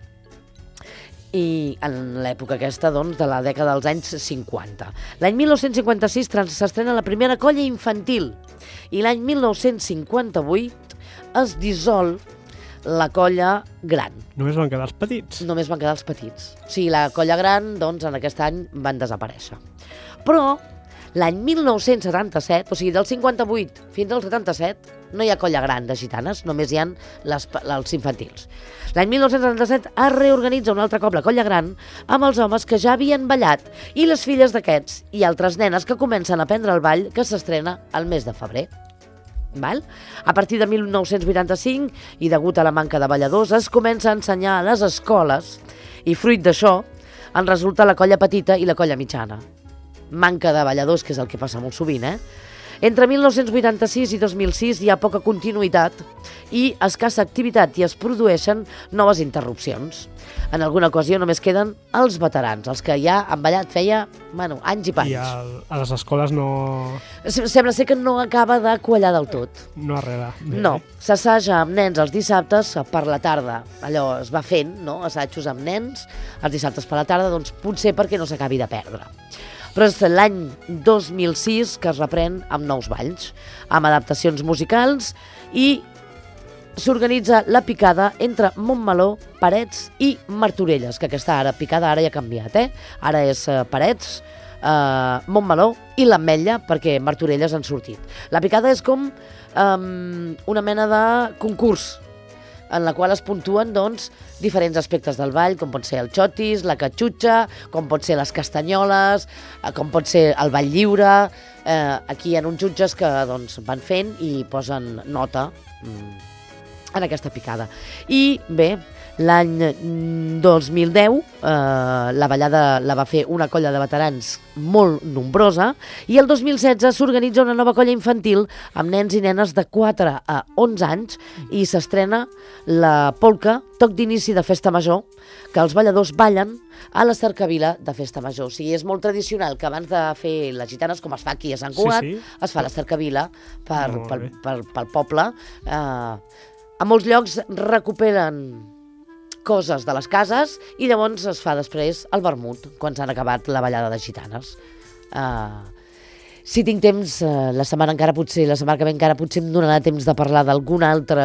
Speaker 3: i en l'època aquesta, doncs, de la dècada dels anys cinquanta. L'any mil nou-cents cinquanta-sis s'estrena la primera colla infantil i l'any mil nou-cents cinquanta-vuit es dissol la colla gran.
Speaker 4: Només van quedar els petits?
Speaker 3: Només van quedar els petits. O sigui, la colla gran, doncs, en aquest any van desaparèixer. Però l'any mil nou-cents setanta-set, o sigui, del cinquanta-vuit fins al setanta-set, no hi ha colla gran de gitanes, només hi ha les, els infantils. L'any mil nou-cents setanta-set es reorganitza una altra cop la colla gran amb els homes que ja havien ballat i les filles d'aquests i altres nenes que comencen a aprendre el ball que s'estrena al mes de febrer. Val? A partir de mil nou-cents vuitanta-cinc, i degut a la manca de balladors, es comença a ensenyar a les escoles i fruit d'això en resulta la colla petita i la colla mitjana. Manca de balladors, que és el que passa molt sovint, eh? Entre mil nou-cents vuitanta-sis i dos mil sis hi ha poca continuïtat i escassa activitat i es produeixen noves interrupcions. En alguna ocasió només queden els veterans, els que ja han ballat feia, bueno, anys i panys.
Speaker 4: I a, a les escoles no...
Speaker 3: Sembla ser que no acaba de quallar del tot.
Speaker 4: No arrela. Bé.
Speaker 3: No, s'assaja amb nens els dissabtes per la tarda. Allò es va fent, no?, assajos amb nens els dissabtes per la tarda, doncs potser perquè no s'acabi de perdre. Però és l'any dos mil sis que es reprèn amb nous balls, amb adaptacions musicals i s'organitza la picada entre Montmeló, Parets i Martorelles, que aquesta ara, picada ara ja ha canviat, eh? Ara és uh, Parets, uh, Montmeló i l'Ametlla, perquè Martorelles han sortit. La picada és com um, una mena de concurs, en la qual es puntuen, doncs, diferents aspectes del ball, com pot ser el xotis, la catxutxa, com pot ser les castanyoles, com pot ser el ball lliure. Eh, aquí hi ha uns jutges que, doncs, van fent i posen nota mm, en aquesta picada. I, bé, l'any dos mil deu eh, la ballada la va fer una colla de veterans molt nombrosa i el dos mil setze s'organitza una nova colla infantil amb nens i nenes de quatre a onze anys i s'estrena la polca, toc d'inici de festa major, que els balladors ballen a la cercavila de festa major. O sigui, és molt tradicional que abans de fer les gitanes, com es fa aquí a Sant Cugat, sí, sí. es fa la cercavila per, per, per, pel poble. Eh, a molts llocs recuperen coses de les cases i llavors es fa després el vermut, quan s'han acabat la ballada de gitanes. Uh, si tinc temps, uh, la setmana encara potser, la setmana que ve encara potser em donarà temps de parlar d'algun altre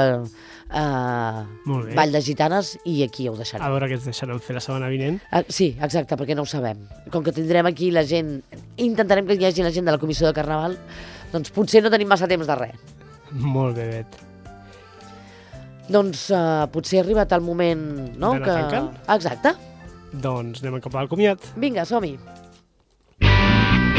Speaker 3: uh, ball de gitanes i aquí ho deixarem.
Speaker 4: A veure què ens deixaran fer la setmana vinent.
Speaker 3: Uh, sí, exacte, perquè no ho sabem. Com que tindrem aquí la gent, intentarem que hi hagi la gent de la comissió de Carnaval, doncs potser no tenim massa temps de res.
Speaker 4: Molt bé, Bet.
Speaker 3: Doncs uh, potser ha arribat el moment, no?
Speaker 4: D'anar
Speaker 3: que...
Speaker 4: tancant?
Speaker 3: Exacte.
Speaker 4: Doncs anem a cap al comiat.
Speaker 3: Vinga, som-hi.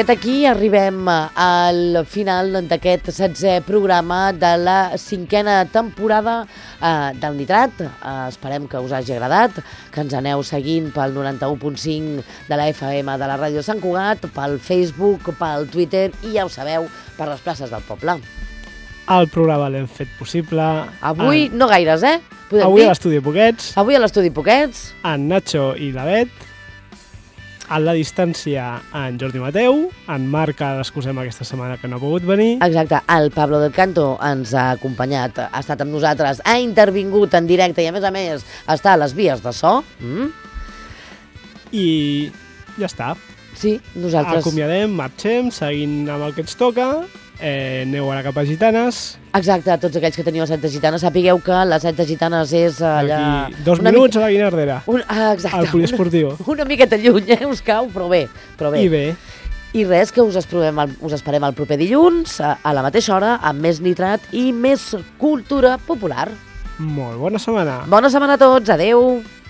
Speaker 3: fet, aquí arribem al final d'aquest setzè programa de la cinquena temporada eh, del Nitrat. Eh, esperem que us hagi agradat, que ens aneu seguint pel noranta-u punt cinc de la F M de la Ràdio Sant Cugat, pel Facebook, pel Twitter i, ja ho sabeu, per les places del poble.
Speaker 4: El programa l'hem fet possible.
Speaker 3: Avui
Speaker 4: en...
Speaker 3: no gaires, eh? Podem
Speaker 4: Avui
Speaker 3: dir?
Speaker 4: a l'Estudi Poquets.
Speaker 3: Avui a l'Estudi Poquets.
Speaker 4: En Nacho i la Bet. A la distància, en Jordi Mateu. En Marc, que l'excusem aquesta setmana que no ha pogut venir.
Speaker 3: Exacte. El Pablo del Canto ens ha acompanyat, ha estat amb nosaltres, ha intervingut en directe i, a més a més, està a les vies de so. Mm?
Speaker 4: I ja està.
Speaker 3: Sí, nosaltres...
Speaker 4: Acomiadem, marxem, seguint amb el que ens toca. Eh, aneu ara cap a Gitanes.
Speaker 3: Exacte, tots aquells que teniu a Santa Gitana, sapigueu que la Santa Gitanes és allà...
Speaker 4: Aquí, dos minuts mica... a la Guinardera,
Speaker 3: un... ah, exacte,
Speaker 4: al poliesportiu.
Speaker 3: Una, una miqueta lluny, eh, us cau, però bé, però bé.
Speaker 4: I bé.
Speaker 3: I res, que us, el, us esperem el proper dilluns, a, a la mateixa hora, amb més nitrat i més cultura popular.
Speaker 4: Molt bona setmana.
Speaker 3: Bona setmana a tots, adeu.